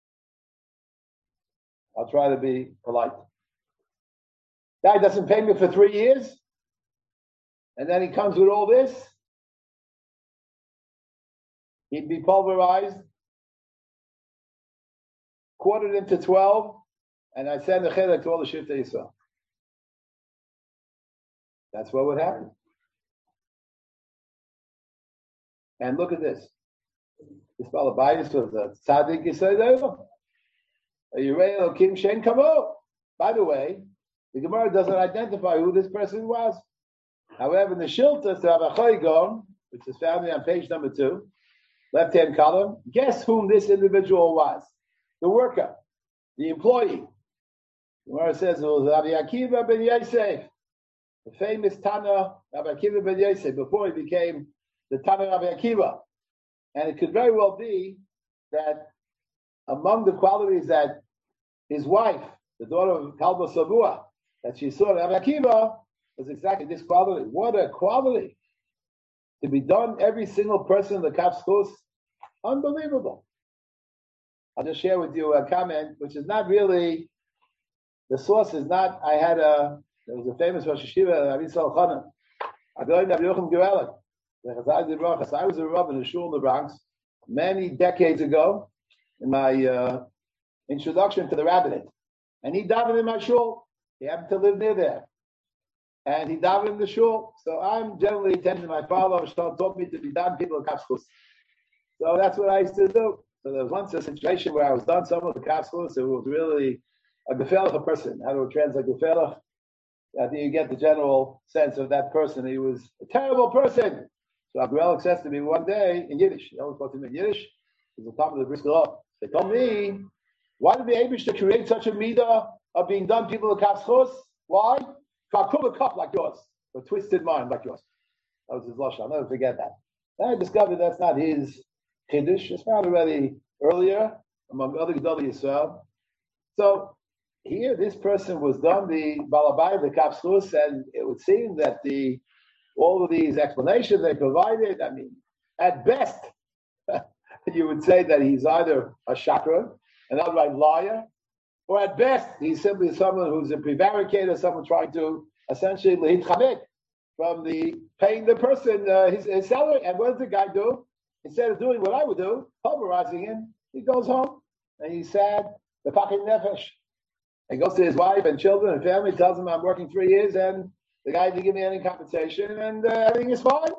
I'll try to be polite. Guy doesn't pay me for 3 years, and then he comes with all this. He'd be pulverized, quartered into 12, and I send the chedek to all the Shiftei Yisrael. That's what would happen. And look at this. This Balabayis was a tzaddik Yisrael. Are you ready? King Shen Kamo. By the way, the Gemara doesn't identify who this person was. However, in the Shilta to Abachoy Gon, which is found on page number 2, left-hand column, guess whom this individual was? The worker, the employee. The Gemara says it was Rabbi Akiva ben Yosef, the famous Tana Rabbi Akiva ben Yosef, before he became the Tana Rabbi Akiva. And it could very well be that among the qualities that his wife, the daughter of Kalba Savua, that she saw Rabbi Akiva, was exactly this quality. What a quality! To be done every single person in the Kapschus, unbelievable. I'll just share with you a comment, which is not really, the source is not, there was a famous Rosh Hashiva, Rabbi Yisrael Chanan, Rabbi Yochim Gerelik. I was a rabbi in a shul in the Bronx many decades ago in my introduction to the rabbinate. And he davened in my shul. He happened to live near there. And he davened in the shul. So I'm generally attending my father, taught me to be done people of kapschus. So that's what I used to do. So there was once a situation where I was done some of the kapschus. It was really a gefelach person. How do we translate gefelach? I think you get the general sense of that person. He was a terrible person. So Abraham says to me one day in Yiddish. He always spoke to me in Yiddish. He's the top of the Brisker. They told me, why did the Abish to create such a midah of being done people of kapschus? Why? A cup like yours, a twisted mind like yours. That was his lashon. I'll never forget that. Then I discovered that's not his chiddush. It's found already earlier among other Gedolei Yisrael. So here, this person was done the balabai, the kapschus, and it would seem that all of these explanations they provided, I mean, at best, you would say that he's either a shakran, an outright liar, or at best, he's simply someone who's a prevaricator, someone trying to essentially lead chamek from paying the person his salary. And what does the guy do? Instead of doing what I would do, pulverizing him, he goes home and he's sad, the pachin nefesh. He goes to his wife and children and family, tells them I'm working 3 years and the guy didn't give me any compensation and everything is fine.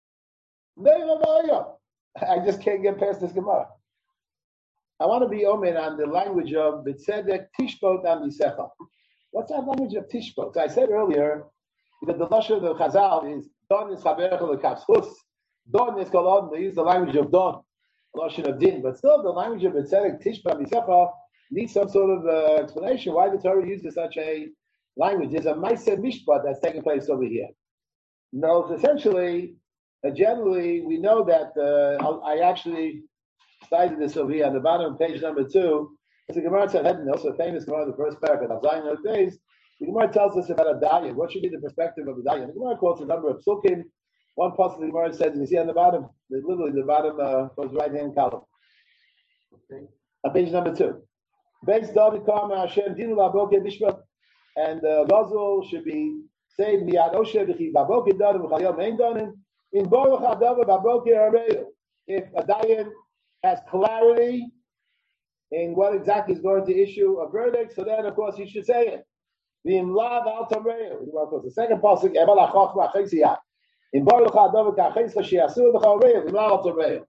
I just can't get past this Gemara. I want to be omen on the language of B'tzedek Tishbot and Misecha. What's that language of Tishbot? So I said earlier that the lashon of the Chazal is Don is Chaberach leKapschus. Don is Kolon. They use the language of Don, lashon of Din, but still the language of B'tzedek Tishbot and Misecha needs some sort of explanation why the Torah uses such a language. There's a Maaseh Mishpat that's taking place over here. No, essentially, generally, we know that I actually cited this over here on the bottom of page number 2. It's a Gemara Tzadhedin, also a famous Gemara, the first paragraph of Zayin those days. The Gemara tells us about a dayan. What should be the perspective of a dayan? The Gemara quotes a number of psukim. One part of the Gemara says, you see on the bottom, literally the bottom goes right-hand column. Okay. On page number 2. Beis David Karma Hashem Dinu Laboke Bishvat, and the Gazul should be saved Miyad Oshe V'chi Baboke Darim V'chayom Ein Darim in Baruch Hadavar Baboke Hareyu. If a dayan has clarity in what exactly is going to issue a verdict, so then of course he should say it. The Imlav Al Tamreyu. The second pasuk Ebal Achach V'Achesiyah. In Baruch Hadavar Kachescha Sheyasu V'Chareyu. Imlav Al Tamreyu.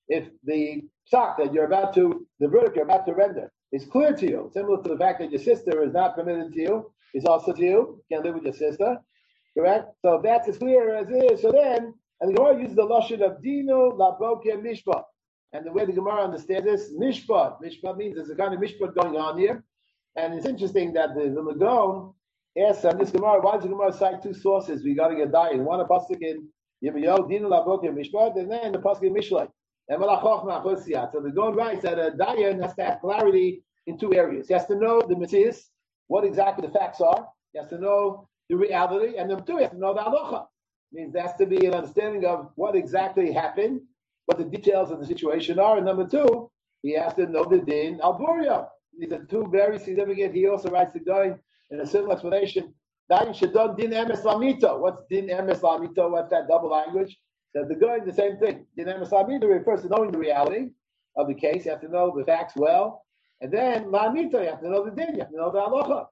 if the psak that the verdict you're about to render is clear to you, similar to the fact that your sister is not permitted to you, is also to you, you can't live with your sister, correct? So if that's as clear as it is, so then, and the Gemara uses the lashon of dino laboke mishpat. And the way the Gemara understands this, mishpat means there's a kind of mishpat going on here. And it's interesting that the Magon asks on this Gemara, why does the Gemara cite two sources regarding a dayan? One a pasuk in Yirmiyahu, dino laboke mishpat, and then the pasuk in Mishlei. So the Gaon writes that a dayan has to have clarity in two areas. He has to know the mitzvahs, what exactly the facts are. He has to know the reality, and number two, he has to know the halacha. Means there has to be an understanding of what exactly happened, what the details of the situation are. And number two, he has to know the din al buria. These are two very significant. He also writes the Gaon in a similar explanation. Dayan shadon din emes lamito. What's din emes lamito? What's that double language? So the Gaon, the same thing. Din emes lamito refers to knowing the reality of the case. You have to know the facts well. And then lamito, you have to know the din, you have to know the halacha.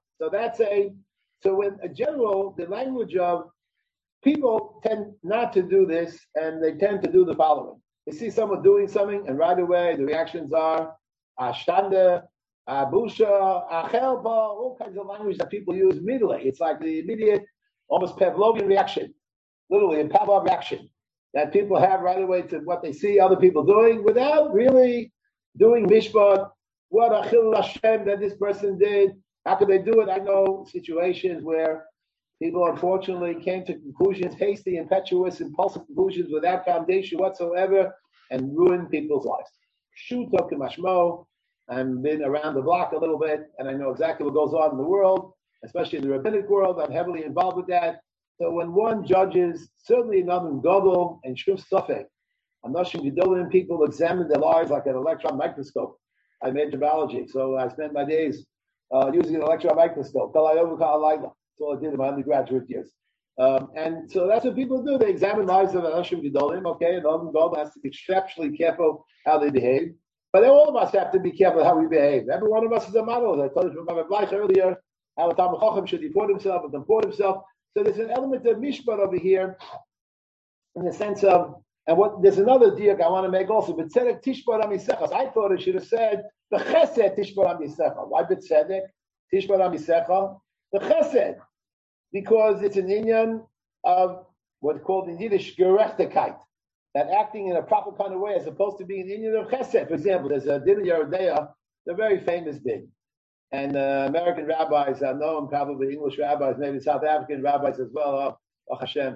So in general, the language of people tend not to do this, and they tend to do the following. They see someone doing something, and right away the reactions are ashtanda, abusha, achelba, all kinds of language that people use immediately. It's like the immediate, almost Pavlovian reaction, literally a Pavlov reaction that people have right away to what they see other people doing without really doing mishpat. What achil Hashem that this person did? How could they do it? I know situations where people unfortunately came to conclusions, hasty, impetuous, impulsive conclusions without foundation whatsoever, and ruined people's lives. Shuto k'mashmo. I've been around the block a little bit, and I know exactly what goes on in the world, especially in the rabbinic world. I'm heavily involved with that. So when one judges, certainly Nadim Godel and Shuf Safek, Anashim Gedolim, people examine their lives like an electron microscope. I majored biology, so I spent my days using an electron microscope. That's all I did in my undergraduate years. And so that's what people do. They examine lives of Anashim Gedolim, okay, and Nadim Godel has to be exceptionally careful how they behave. But all of us have to be careful how we behave. Every one of us is a model. As I told you from Rabbi Bleich earlier, how a Talmid Chacham should deport himself and comport himself. So there's an element of mishpat over here, in the sense of, and what there's another diak I want to make also. But tzedek tishbar amisechas. I thought it should have said the chesed tishbar amisecha. Why b'tzedek tishbar amisecha? The chesed, because it's an inyan of what's called in Yiddish gerechtigkeit. That acting in a proper kind of way, as opposed to being an inyan of chesed. For example, there's a din Yerodea, the very famous din. And American rabbis, I know them, probably English rabbis, maybe South African rabbis as well. Oh Hashem.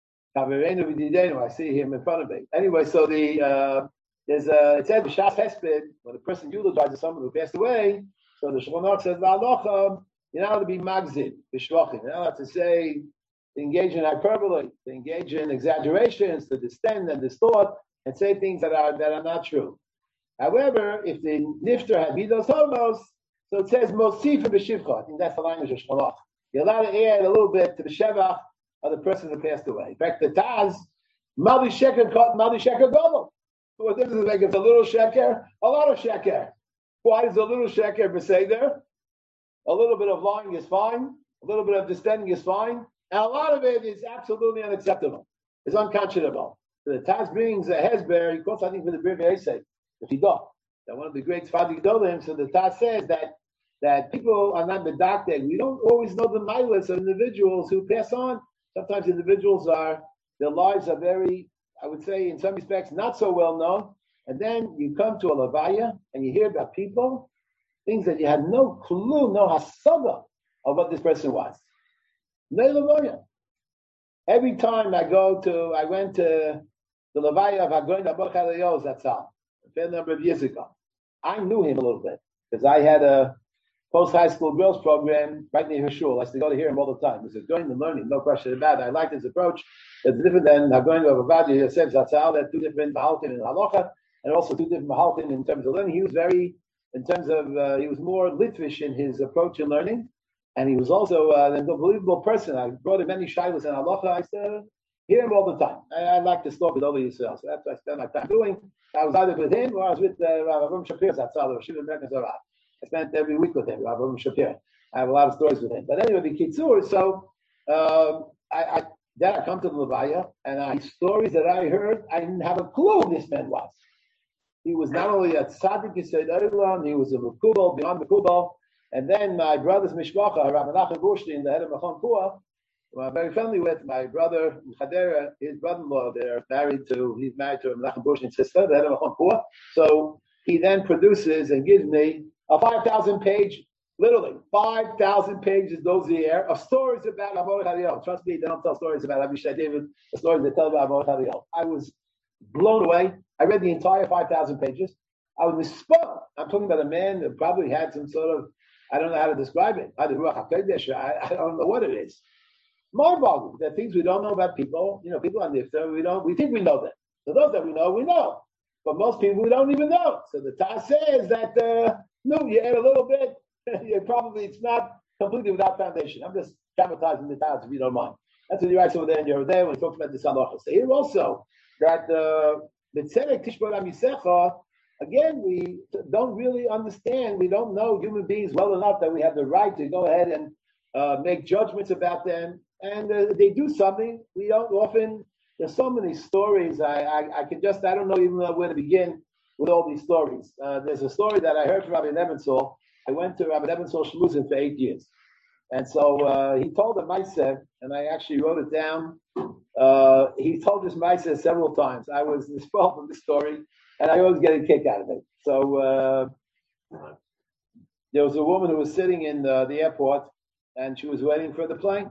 I see him in front of me. Anyway, so it says B'shas Hesped, when a person eulogizes someone who passed away, so the Shulchan Aruch says, you're not allowed to be magzid, b'shvachim. You're not allowed to say, to engage in hyperbole, to engage in exaggerations, to distend and distort, and say things that are not true. However, if the nifter had midos homos, so it says mosif b'shivcha. I think that's the language of Shulchan Aruch. You're allowed to add a little bit to the shevach of the person who passed away. In fact, the Taz, Mali Sheker Gobel. What difference does it make? It's a little sheker, a lot of sheker. Why is a little sheker beseder? A little bit of lying is fine, a little bit of distending is fine, and a lot of it is absolutely unacceptable. It's unconscionable. So the Taz brings a hezber, he quotes, I think, for the Bir Ve'esei, if he does. That one of the great Sfadi Gedolim, so the Taz says that people are not medactic. We don't always know the milas of individuals who pass on. Sometimes individuals their lives are very, I would say, in some respects, not so well known. And then you come to a levaya and you hear about people, things that you had no clue, no hasaga of what this person was. No levaya. Every time I went to the levaya of Hagoyin Abba Chalayoz, that's all, a fair number of years ago. I knew him a little bit because I had a post-high school girls program right near his shul. I used to go to hear him all the time. He was going to learning, no question about it. I liked his approach. It's different than going to Avadia Yosef Zatzal. There are two different mahalkim in halacha, and also two different mahalkim in terms of learning. He was he was more Litvish in his approach in learning, and he was also an unbelievable person. I brought him many shilas in halacha. I used to hear him all the time. I like to talk with all of Yisrael, so that's what I spent my time doing. I was either with him or I was with Rav Avram Shapir Zatzal or Shimon Ben Zerah. I spent every week with him, Rav Avram Shapir. I have a lot of stories with him. But anyway, the Kitzur, so then I come to the Levaya, and stories that I heard, I didn't have a clue who this man was. He was not only a tzaddik Yisrael Olam, he was a Mekubal, beyond Mekubal. And then my brother's mishpacha, Rabbi Nachman Burstein, the head of Mechon Puah, who I'm very friendly with, my brother Chadera, his brother-in-law, he's married to Nachman Burstein's sister, the head of Mechon Puah. So he then produces and gives me a 5,000-page, literally 5,000 pages dossier of stories about Avodah Hariel. Trust me, they don't tell stories about Abishai David, the stories they tell about Avodah Hariel. I was blown away. I read the entire 5,000 pages. I was spun. I'm talking about a man that probably had some sort of, I don't know how to describe it. I don't know what it is. Mind-boggling. There are things we don't know about people. People on the iftar, we think we know them. So those that we know, we know. But most people we don't even know. So the Taz says that, no, you add a little bit. It's not completely without foundation. I'm just dramatizing the Taz if you don't mind. That's what he writes over there in Yehudah when he talks about the halachos. So here also, that the Tzedek Tishbar Amisecha, again, we don't really understand. We don't know human beings well enough that we have the right to go ahead and make judgments about them. And they do something. We don't often. There's so many stories. I don't know even where to begin with all these stories. There's a story that I heard from Rabbi Nebenzol. I went to Rabbi Nebenzol Shmuzin for 8 years. And so he told a Maaseh, and I actually wrote it down. He told this Maaseh several times. I was inspired from the story, and I always get a kick out of it. So there was a woman who was sitting in the airport, and she was waiting for the plane.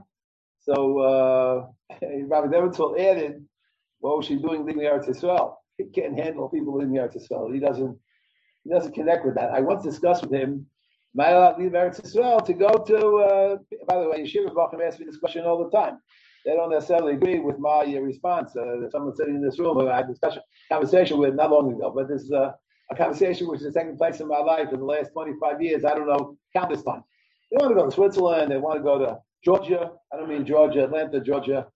So Rabbi Nebenzol added, what was she doing leaving Eretz Yisrael? He can't handle people leaving Eretz Yisrael. He doesn't connect with that. I once discussed with him, am I allowed to leave Eretz Yisrael to go to, by the way, Yeshiva Bachim asks me this question all the time. They don't necessarily agree with my response. Someone sitting in this room who I had a conversation with not long ago, but this is a conversation which is taking place in my life in the last 25 years. I don't know, countless times. They want to go to Switzerland. They want to go to Georgia. I don't mean Georgia, Atlanta, Georgia,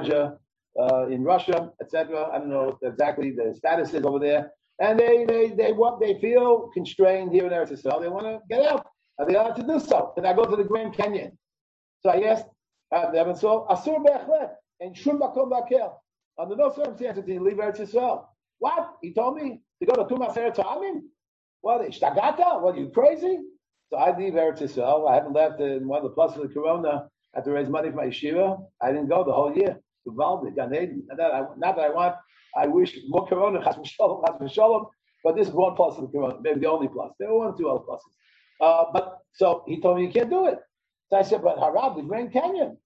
in Russia, etc. I don't know exactly the status is over there. And they feel constrained here in Eretz Yisrael. They want to get out. Are they allowed to do so? Can I go to the Grand Canyon? So I asked Nebenzol, Asur Bechlet, and Shum Makom Bakel. Under no circumstances did he leave Eretz Yisrael. What? He told me to go to Tumas Eretz Ha'amim? What, Ishtagata? What, are you crazy? So I leave Eretz Yisrael. I haven't left in one of the pluses of Corona. I had to raise money for my yeshiva. I didn't go the whole year. Uvaldi, Gan Eden. Not that I want. I wish more Corona, Chas v'Shalom, but this is one plus of the Corona, maybe the only plus. There were 1 or 2 other pluses. But so he told me you can't do it. So I said, but Harab, the Grand Canyon.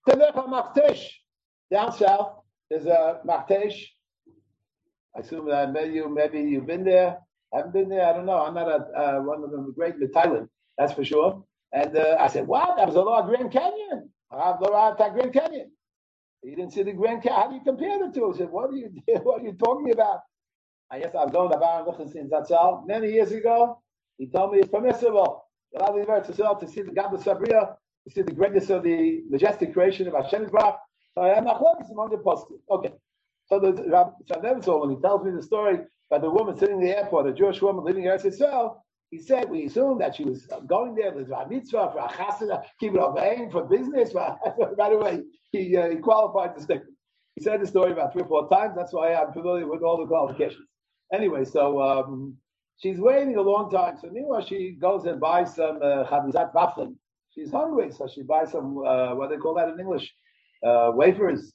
Down south, there's a Machtesh. I assume that maybe you've been there. I haven't been there. I don't know. I'm not one of the great in Thailand, that's for sure. And I said, what? That was a lot of Grand Canyon. Grand Canyon. He didn't see the Grand Canyon. How do you compare the two? I said, what are you talking about? I guess I was going to Baron Lichtenstein Zatzal many years ago. He told me it's permissible. You're allowed to leave Eretz Yisrael to see the Gadol Sabriya, to see the greatness of the majestic creation of Hashem Yisbarach. So I am not among the posted. Okay. So the Nebenzol, when he tells me the story about the woman sitting in the airport, a Jewish woman leaving Eretz Yisrael, he said we assumed that she was going there for a mitzvah, for a chasana, kibbutz for business. Right away, he qualified the statement. He said the story about 3 or 4 times. That's why I'm familiar with all the qualifications. Anyway, so she's waiting a long time. So meanwhile, she goes and buys some chavizat vaflin. She's hungry, so she buys some what do they call that in English? Wafers,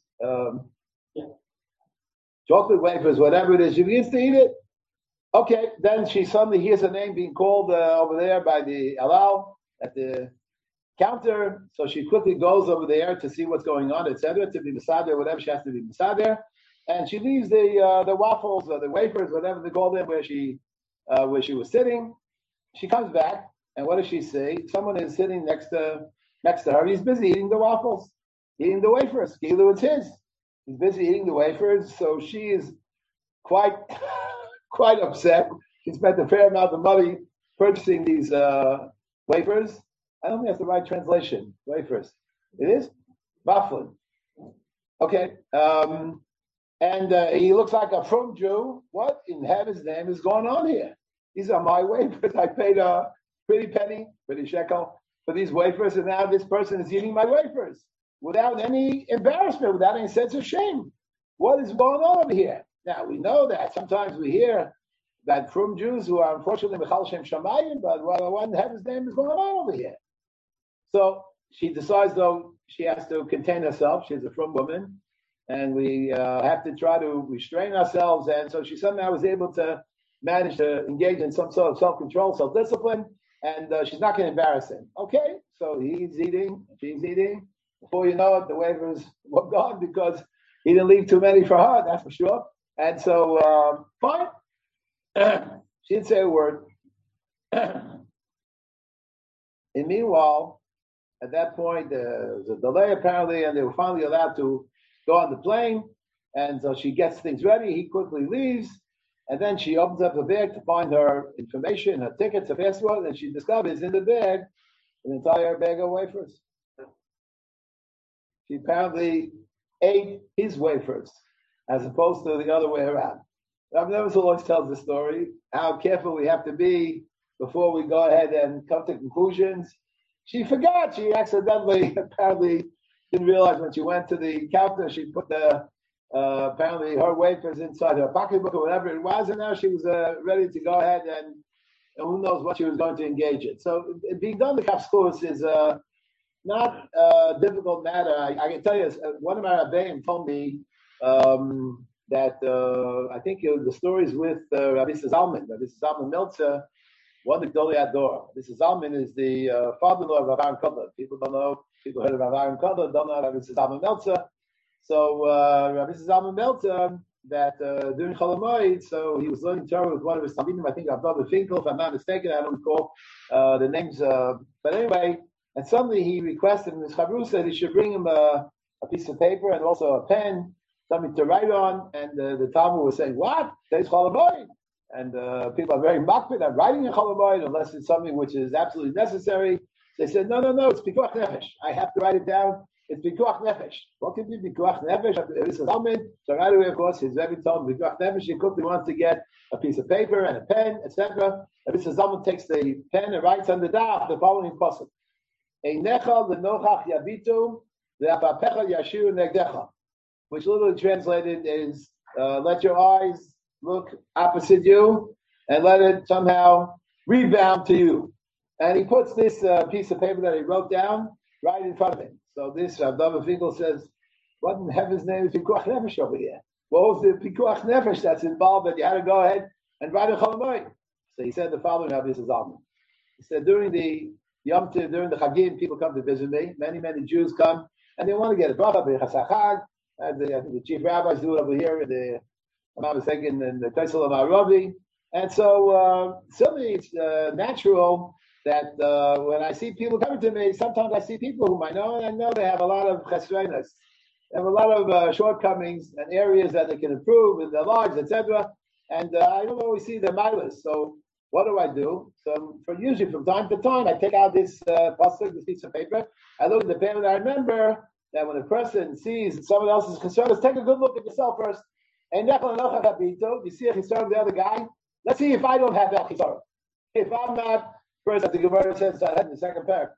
chocolate wafers, whatever it is. She begins to eat it. Okay, then she suddenly hears her name being called over there by the alal at the counter. So she quickly goes over there to see what's going on, etc., to be misader, whatever she has to be misader. And she leaves the waffles or the wafers, whatever they call them, where she was sitting. She comes back, and what does she see? Someone is sitting next to her. He's busy eating the waffles, eating the wafers. It's his. He's busy eating the wafers, so she is quite upset. She spent a fair amount of money purchasing these wafers. I don't think that's the right translation. Wafers. It is? Waflin. Okay. And he looks like a frum Jew. What in heaven's name is going on here? These are my wafers. I paid a pretty shekel for these wafers, and now this person is eating my wafers without any embarrassment, without any sense of shame. What is going on over here? Now, we know that sometimes we hear that from Jews who are unfortunately Michal Shem Shamayim, but what in heaven's name is going on over here? So she decides, though, she has to contain herself. She's a frum woman, and we have to try to restrain ourselves. And so she somehow was able to manage to engage in some sort of self-control, self-discipline, and she's not going to embarrass him. Okay, so he's eating, she's eating. Before you know it, the waivers were gone because he didn't leave too many for her, that's for sure. And so, fine. She didn't say a word. And meanwhile, at that point, there was a delay apparently, and they were finally allowed to go on the plane. And so she gets things ready. He quickly leaves. And then she opens up the bag to find her information, her tickets, her passport, and she discovers in the bag an entire bag of wafers. She apparently ate his wafers as opposed to the other way around. Rav Nevis always tells the story, how careful we have to be before we go ahead and come to conclusions. She forgot. She accidentally, apparently, didn't realize when she went to the counter, she put the apparently her wafers inside her pocketbook or whatever it was, and now she was ready to go ahead and who knows what she was going to engage in. So being done the kapskus is not a difficult matter. I can tell you, one of my rabbeim told me that I think the stories with Rabbi Zalman Meltzer, one of the Gdolei Ador. Rabbi Zalman is the father-in-law of Rav Aaron Kotler. People don't know. People heard of Rav Aaron Kotler, don't know Rabbi Zalman Meltzer. So Rabbi Zalman Meltzer, that during Chol Hamoed, so he was learning Torah with one of his talmidim, I think Abdullah Finkel, if I'm not mistaken, I don't recall the names. But anyway, and suddenly he requested in his chavrusa that he should bring him a piece of paper and also a pen, something to write on. And the Talmud was saying, "What? Today's Chol Hamoed." And people are very makpid on writing in Chol Hamoed unless it's something which is absolutely necessary. They said, no, it's Pikuach Nefesh. I have to write it down. It's Pikuach Nefesh. What can be Pikuach Nefesh? This is Talmud. So right away, of course, he's very told Pikuach Nefesh. He quickly wants to get a piece of paper and a pen, etc. And this is Talmud takes the pen and writes on the daf the following pasuk: Einecha lenochach yabitu ve'apapecha yashiru negdecha, which literally translated is let your eyes look opposite you and let it somehow rebound to you. And he puts this piece of paper that he wrote down right in front of him. So this Abdullah Finkel says, what in heaven's name is Pikuach Nefesh over here? What was the Pikuach Nefesh that's involved that you had to go ahead and write a Chol Hamoed? So he said the following, Rabbi Zalman. He said, during the Yom Tov, during the Chagim, people come to visit me. Many Jews come, and they want to get a bracha, b'chas hachag. And the chief rabbis do it over here in the, I'm not mistaken, in the Kaisel of Arabi. And so certainly it's natural that when I see people coming to me, sometimes I see people whom I know, and I know they have a lot of chesronos. They have a lot of shortcomings and areas that they can improve in their lives, etc. And I don't always see their milas. So what do? So usually from time to time, I take out this pasuk, this piece of paper. I look at the paper, and I remember that when a person sees someone else's chesronos, take a good look at yourself first. And you see a chesron of the other guy. Let's see if I don't have that chesron. If I'm not, first, as the Gemara says in the second paragraph,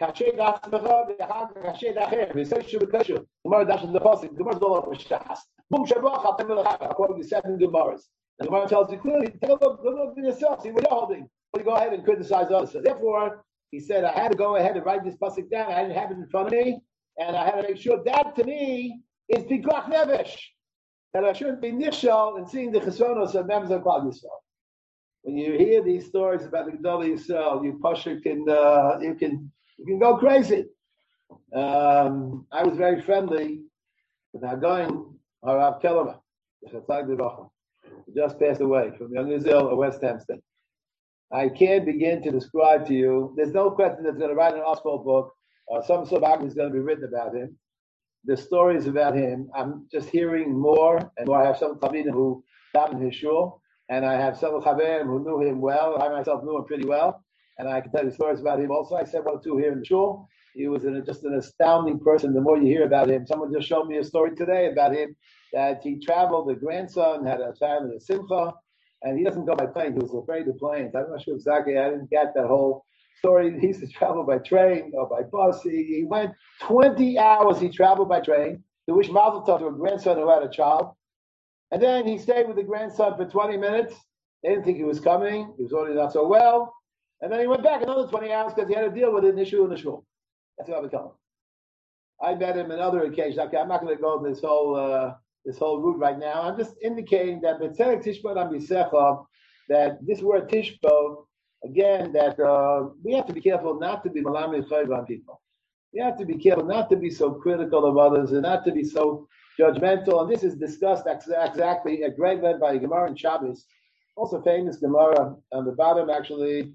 Gemara dashes the pasuk. Gemara's all over shas. According to 7 Gemaras, the Gemara tells you clearly, take a look at yourself, see what you're holding. But you go ahead and criticize others. So therefore, he said, I had to go ahead and write this pasuk down. I didn't have it in front of me, and I had to make sure that to me is Pikuach Nefesh. That I shouldn't be nishal in seeing the chesonos of members of Klal Yisrael. When you hear these stories about the Gdolei Yisrael, you pasha can go crazy. I was very friendly with Hagoyin Harav Kellerman, who just passed away from Young Israel of West Hampstead. I can't begin to describe to you. There's no question that's going to write an Oswald book or some sort of argument is going to be written about him. The stories about him, I'm just hearing more and more. I have some Talmidim who taught in his shul, and I have several Chaverim who knew him well. I myself knew him pretty well, and I can tell you stories about him also. I said 1 or 2 here in the shul. He was just an astounding person. The more you hear about him, someone just showed me a story today about him, that he traveled, the grandson had a family of Simcha, and he doesn't go by plane. He was afraid of planes. I'm not sure exactly. I didn't get that whole story. He used to travel by train or by bus. He went 20 hours. He traveled by train to wish Mazel Tov to a grandson who had a child. And then he stayed with the grandson for 20 minutes. They didn't think he was coming. He was already not so well. And then he went back another 20 hours because he had to deal with an issue in the shul. That's what I would tell him. I met him on other occasions. Okay, I'm not going to go this whole route right now. I'm just indicating that B'tzedek Tishbo Amisecha, that this word Tishbo, again, that we have to be careful not to be malamid chayv on people. We have to be careful not to be so critical of others and not to be so judgmental. And this is discussed exactly at great length by Gemara and Shabbos, also famous Gemara on the bottom, actually.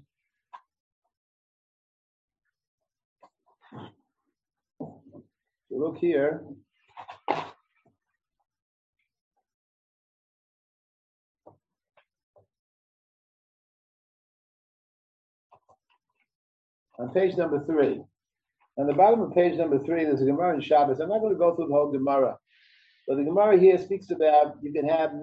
Look here. On page number 3. On the bottom of page number 3, there's a Gemara in Shabbos. I'm not going to go through the whole Gemara, but the Gemara here speaks about you can have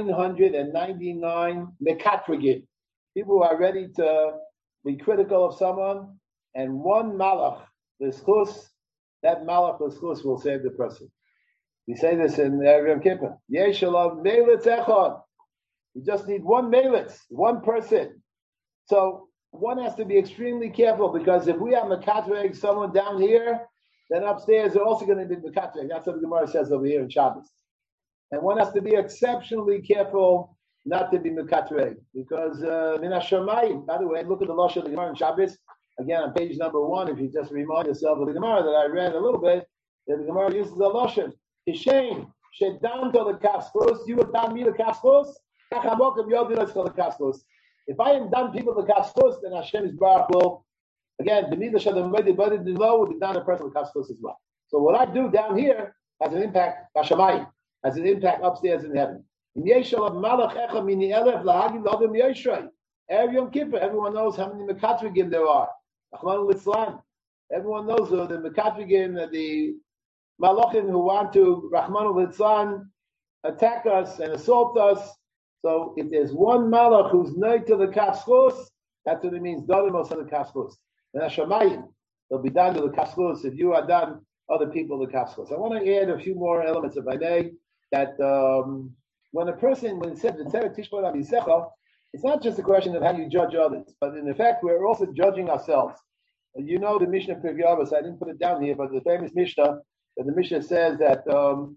999 mekatrigim, people who are ready to be critical of someone, and one malach, the schus, that malach l'schus will save the person. We say this in Yom Kippur. Yeshalom meilitz echad. You just need one meilitz, one person. So one has to be extremely careful, because if we have mekatreg someone down here, then upstairs they're also going to be mekatreg. That's what the Gemara says over here in Shabbos. And one has to be exceptionally careful not to be mekatreg, because min hashamayim. By the way, look at the lashon of the Gemara in Shabbos. Again, on page number 1, if you just remind yourself of the Gemara that I read a little bit, that the Gemara uses the lashon. Hishem, shedam to the kaskos, you would dam me the kaskos, kachamokim yodin to the kaskos. If I am done people the kaskos, then Hashem is barak will, again, the midah shadam medi body below would be done a person the kaskos as well. So what I do down here has an impact, hashamayim, has an impact upstairs in heaven. In Yeshalav malach echa mini elef lahagim l'adam yeshrei. Every Yom Kippur, everyone knows how many mekatrigim there are. Everyone knows the mekatrigim, the malachim who want to Rahmanu Litzlan attack us and assault us. So if there's one malach who's nigh to the kaskos, that's what it means. Dodimos of the kaskos. And Hashamayim, they'll be done to the kaskos. If you are done, other people the kaskos. I want to add a few more elements, if I may, that when it says the Tzedek Tishbo Amisecha, it's not just a question of how you judge others, but in effect, we're also judging ourselves. You know the Mishnah Pirkei Avos, I didn't put it down here, but the famous Mishnah, that the Mishnah says that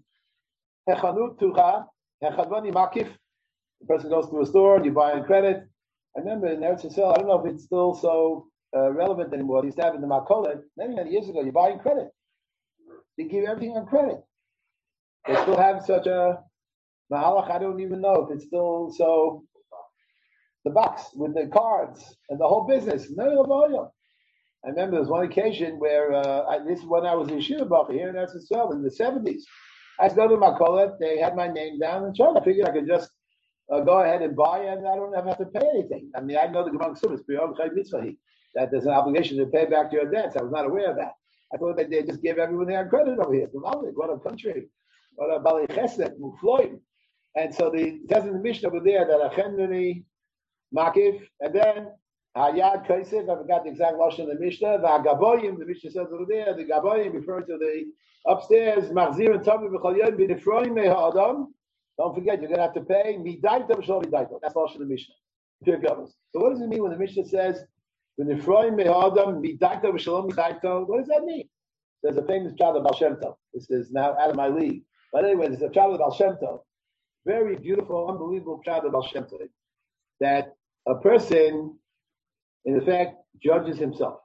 Hechanut Tucha, Hechadvani Makif, the person goes to a store and you buy on credit. I remember in Eretz Yisrael, I don't know if it's still so relevant anymore. They used to have in the Makolet, many years ago, you buy on credit. They give everything on credit. They still have such a Mahalach, I don't even know if it's still so. The box with the cards and the whole business. I remember there was one occasion where this is when I was in Yeshiva Baruch here in Eretz Yisrael in the 70s. I go to Makolet, they had my name down, and so I figured I could just go ahead and buy, and I don't have to pay anything. I mean, I know the Gemara Ksubas, that there's an obligation to pay back your debts. I was not aware of that. I thought that they just give everyone their credit over here. What a country. What a Bali Chesed, Mufloim. And so it says in the Mishnah over there that Achendani Makif, and then Hayad Kaisif, I forgot the exact lashon of the Mishnah. The Gaboyim, the Mishnah says over there, the Gaboyim referring to the upstairs, Machzir and Tavi B'Chalyim, B'Nefroim Me'Ha'adam. Don't forget, you're going to have to pay Midaita B'Shalom Midaita. That's lashon of the Mishnah. So what does it mean when the Mishnah says B'Nefroim Me'Ha'adam, Midaita B'Shalom Midaita? What does that mean? There's a famous child of Baal Shem Tov. This is now out of my league. But anyway, there's a child of Baal Shem Tov. Very beautiful, unbelievable child of Baal Shem Tov. That a person, in effect, judges himself.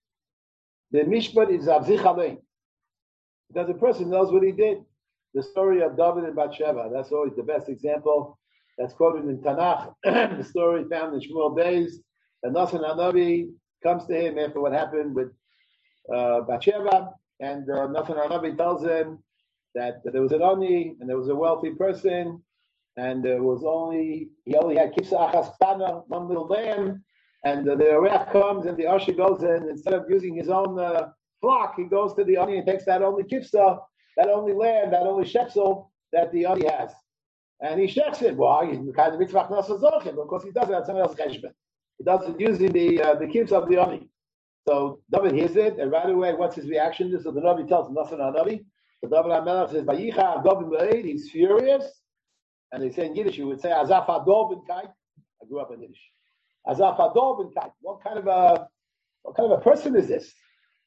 The mishpat is avzich alein, because a person knows what he did. The story of David and Bathsheba, that's always the best example. That's quoted in Tanakh. The story found in Shmuel Beis. And Nathan Hanavi comes to him after what happened with Bathsheba, and Nathan Hanavi tells him that there was an Oni, and there was a wealthy person, and he only had kipsa achas ktana, one little lamb, and the Oreach comes and the Usher goes in, instead of using his own flock, he goes to the Oni and takes that only kipsa, that only lamb, that only shepsel that the Oni has. And he shechs it. Why? He's kind of mitzvah nachnas, because he does it at someone else's cheshbon. He does it using the kipsa of the Oni. So David hears it, and right away, what's his reaction? So the Navi tells him, Nasan HaNavi. So David HaMelech says, Vayicha David B'Eid, he's furious. And they say in Yiddish, you would say, Azaf HaDov in Kai. I grew up in Yiddish. What kind of a person is this?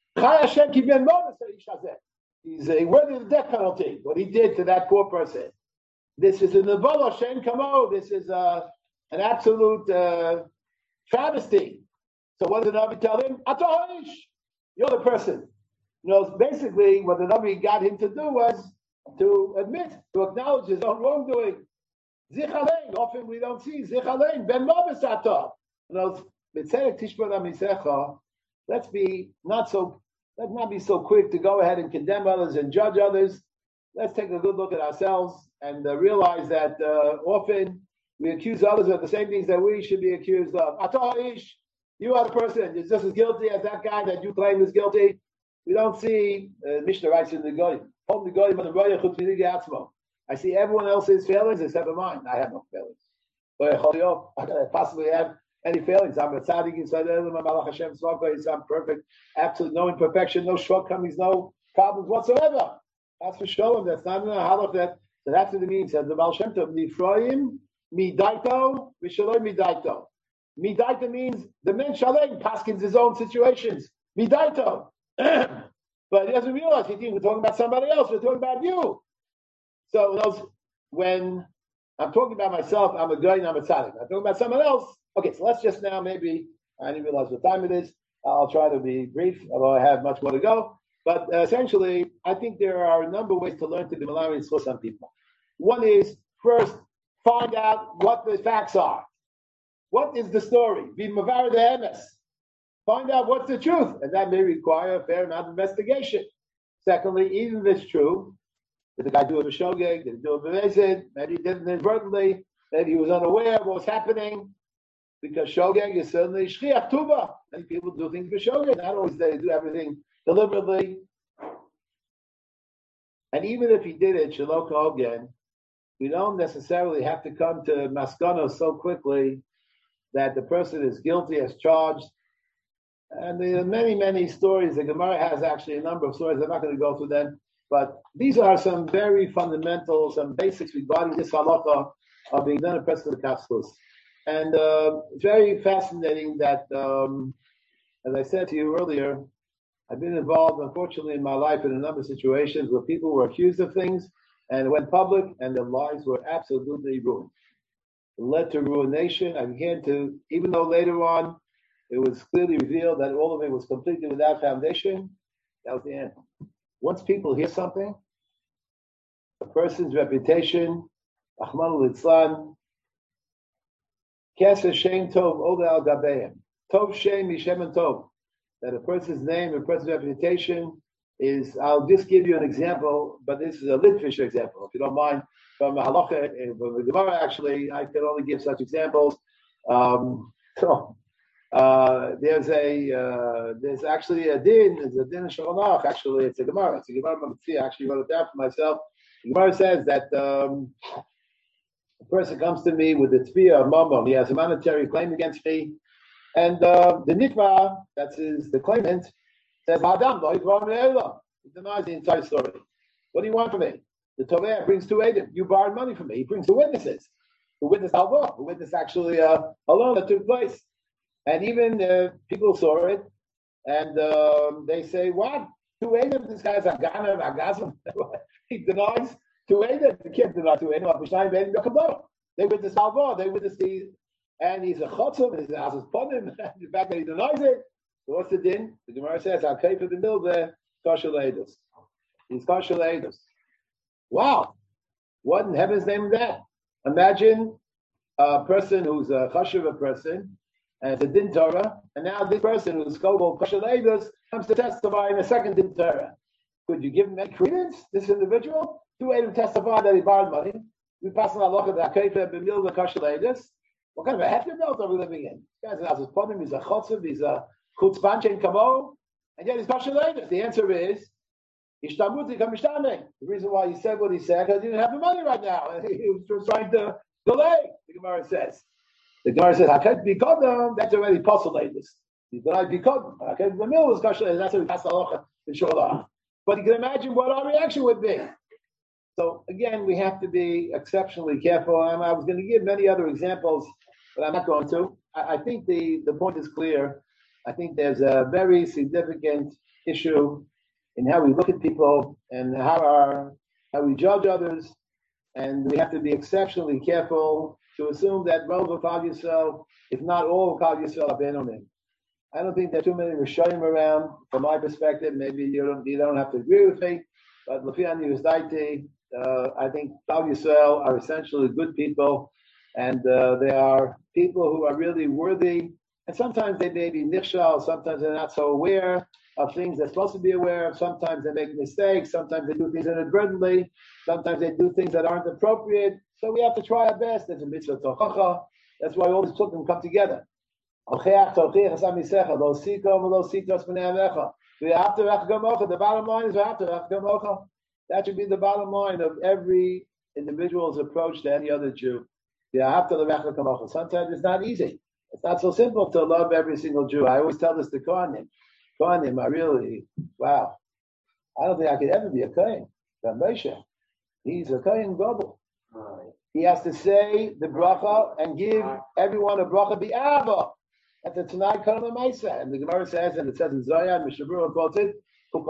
He's worthy of the death penalty. What he did to that poor person. This is a nevola shen kamo. This is an absolute travesty. So what did the Navi tell him? Atohish, you're the person. Basically what the Navi got him to do was to admit, to acknowledge his own wrongdoing. Zichalein, often we don't see Zichalein, Ben Novis Atah. Let's not be so quick to go ahead and condemn others and judge others. Let's take a good look at ourselves and realize that often we accuse others of the same things that we should be accused of. Atah ish, you are the person. You're just as guilty as that guy that you claim is guilty. We don't see, Mishnah writes in the Goyim, I see everyone else's failings except for mine. I have no failings. I possibly have any failings. I'm a tzaddik inside I'm perfect. Absolutely no imperfection, no shortcomings, no problems whatsoever. That's for sure. That's not in a halach that. So that's what it means. Says the Baal Shem Tov, Nifroim, Midaito, Vishaloi Midaito. Midaito means the men Shalem paskins his own situations. Midaito. But he doesn't realize he thinks we're talking about somebody else. We're talking about you. So when I'm talking about myself, I'm a guy and I'm a tzaddik. I'm talking about someone else. Okay, so let's just now maybe, I didn't realize what time it is. I'll try to be brief, although I have much more to go. But essentially, I think there are a number of ways to learn to be malami for some people. One is, first, find out what the facts are. What is the story? Be mavar the emes. Find out what's the truth. And that may require a fair amount of investigation. Secondly, even if it's true, did the guy do it a shogeg? Did he do it b'vezid? Maybe he did it inadvertently. Maybe he was unaware of what was happening. Because shogeg is certainly shchiach tuba. Many people do things for shogeg. Not always they do everything deliberately. And even if he did it, shalok again, we don't necessarily have to come to maskana so quickly that the person is guilty as charged. And there are many, many stories. The Gemara has actually a number of stories. I'm not going to go through them. But these are some very fundamental, some basics regarding this halacha of being done a person of the kashrus. And it's very fascinating that, as I said to you earlier, I've been involved, unfortunately, in my life in a number of situations where people were accused of things and went public and their lives were absolutely ruined. It led to ruination. I began to, even though later on it was clearly revealed that all of it was completely without foundation, that was the end. Once people hear something, a person's reputation, Ahmad al-Itzlan, Keser Shem Tov Oda al Gabeim. Tov Shem Mishem and Tov. That a person's name, a person's reputation is, I'll just give you an example, but this is a Litvish example, if you don't mind. From the Halacha, from the Gemara, actually, I can only give such examples. There's actually a din, there's a din in Shalom. Actually, it's a Gemara. It's a Gemara Matzia. I actually wrote it down for myself. The Gemara says that a person comes to me with the tefillah of Mamon. He has a monetary claim against me. And the nitva, the claimant, says, Adam, he denies the entire story. What do you want from me? The Torah brings two Eidim. You borrowed money from me. He brings two witnesses. The witness Halvah, the witness actually alone that took place. And even people saw it, and they say, what? Two Eidim? This guy's a Ganav, a Gazam. He denies two Eidim. You can't deny two Eidim. They witness Halvah. They witness and he's a chotzum, and he's a ponim, the fact that he denies it. So what's the din? The Gemara says, I'll pay for the mill there, kosher leidus. He's kosher leidus. Wow. What in heaven's name is that? Imagine a person who's a chashuva person, and it's a din Torah, and now this person who's called kosher leidus comes to testify in a second din Torah. Could you give him any credence, this individual? Two Eidim testify that he borrowed money. We pass on halacha that keifer b'mil the kosher leidus. What kind of a hefty belt are we living in? This guy's a ponim, he's a chotzev, he's a chutzpanchen kamo, and yet he's kosher leidus. The answer is, ishtamuti kamishtameh. The reason why he said what he said, because he didn't have the money right now. He was trying to delay, the Gemara says. The Gemara says, Haket bikodam, that's already possible leidus. He denied bikodam. Haket b'mil was kosher leidus, that's what we pass halacha in Sholah. But you can imagine what our reaction would be. So again, we have to be exceptionally careful. And I was going to give many other examples, but I'm not going to. I think the point is clear. I think there's a very significant issue in how we look at people and how we judge others, and we have to be exceptionally careful to assume that Rov of Klal Yisrael, if not all of Klal Yisrael, are Benonim. I don't think there are too many Rishonim around. From my perspective, maybe you don't have to agree with me, but Lefian Yuzdaiti, I think Klal Yisrael are essentially good people, and they are people who are really worthy. And sometimes they may be nichshal, sometimes they're not so aware of things they're supposed to be aware of. Sometimes they make mistakes. Sometimes they do things inadvertently. Sometimes they do things that aren't appropriate. So we have to try our best. There's a mitzvah tochacha. That's why all these children come together. The bottom line is that should be the bottom line of every individual's approach to any other Jew. Sometimes it's not easy. It's not so simple to love every single Jew. I always tell this to Kohanim. Kohanim are really, wow. I don't think I could ever be a Kohen. But Moshe, he's a Kohen Gadol. He has to say the bracha and give everyone a bracha bi'ava. At the Tanai Kohen Maisa. And the Gemara says, and it says in Zohar, Mishabura quotes it,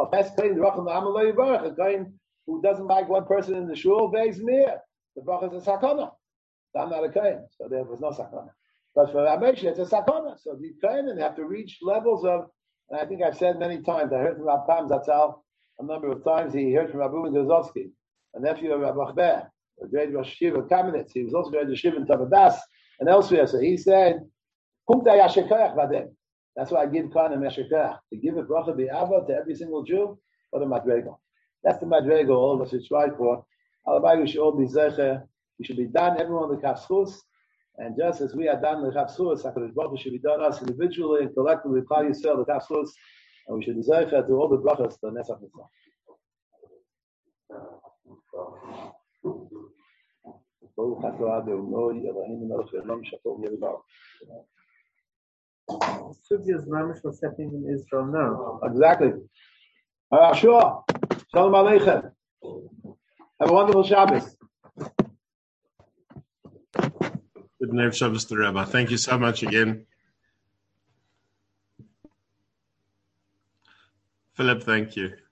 a Kohen who doesn't like one person in the shul, veis mir. The bracha is a sakana. So I'm not a Kohen, so there was no sakana. But for Ramesha, it's a sakana. So the Kohen have to reach levels of, and I think I've said many times, I heard from Rav Pam Zatzal a number of times, he heard from Rav Uben Gazovsky, a nephew of Rav Achber, a great Rosh Yeshiva of Kamenetz. He was also great Rosh Yeshiva in Tavadas and elsewhere. So he said, that's why I give Kohanim Yashekach, to give a bracha bi'ava to every single Jew, or the Madrego. That's the Madrego all of us should strive for. Halabai, we should all be zecher. We should be done, everyone the Kafschus. And just as we are done the Kafschus, HaKadosh Baruch Hu should be done us individually and collectively, Klal Yisrael, the Kafschus, and we should be zecher to all the brachas to Nesach Mitzvah. Sugya's mamish was happening in Israel now. Exactly. Sure. Shalom Aleichem. Have a wonderful Shabbos. Good night, Shabbos to Rabbi. Thank you so much again. Philip, thank you.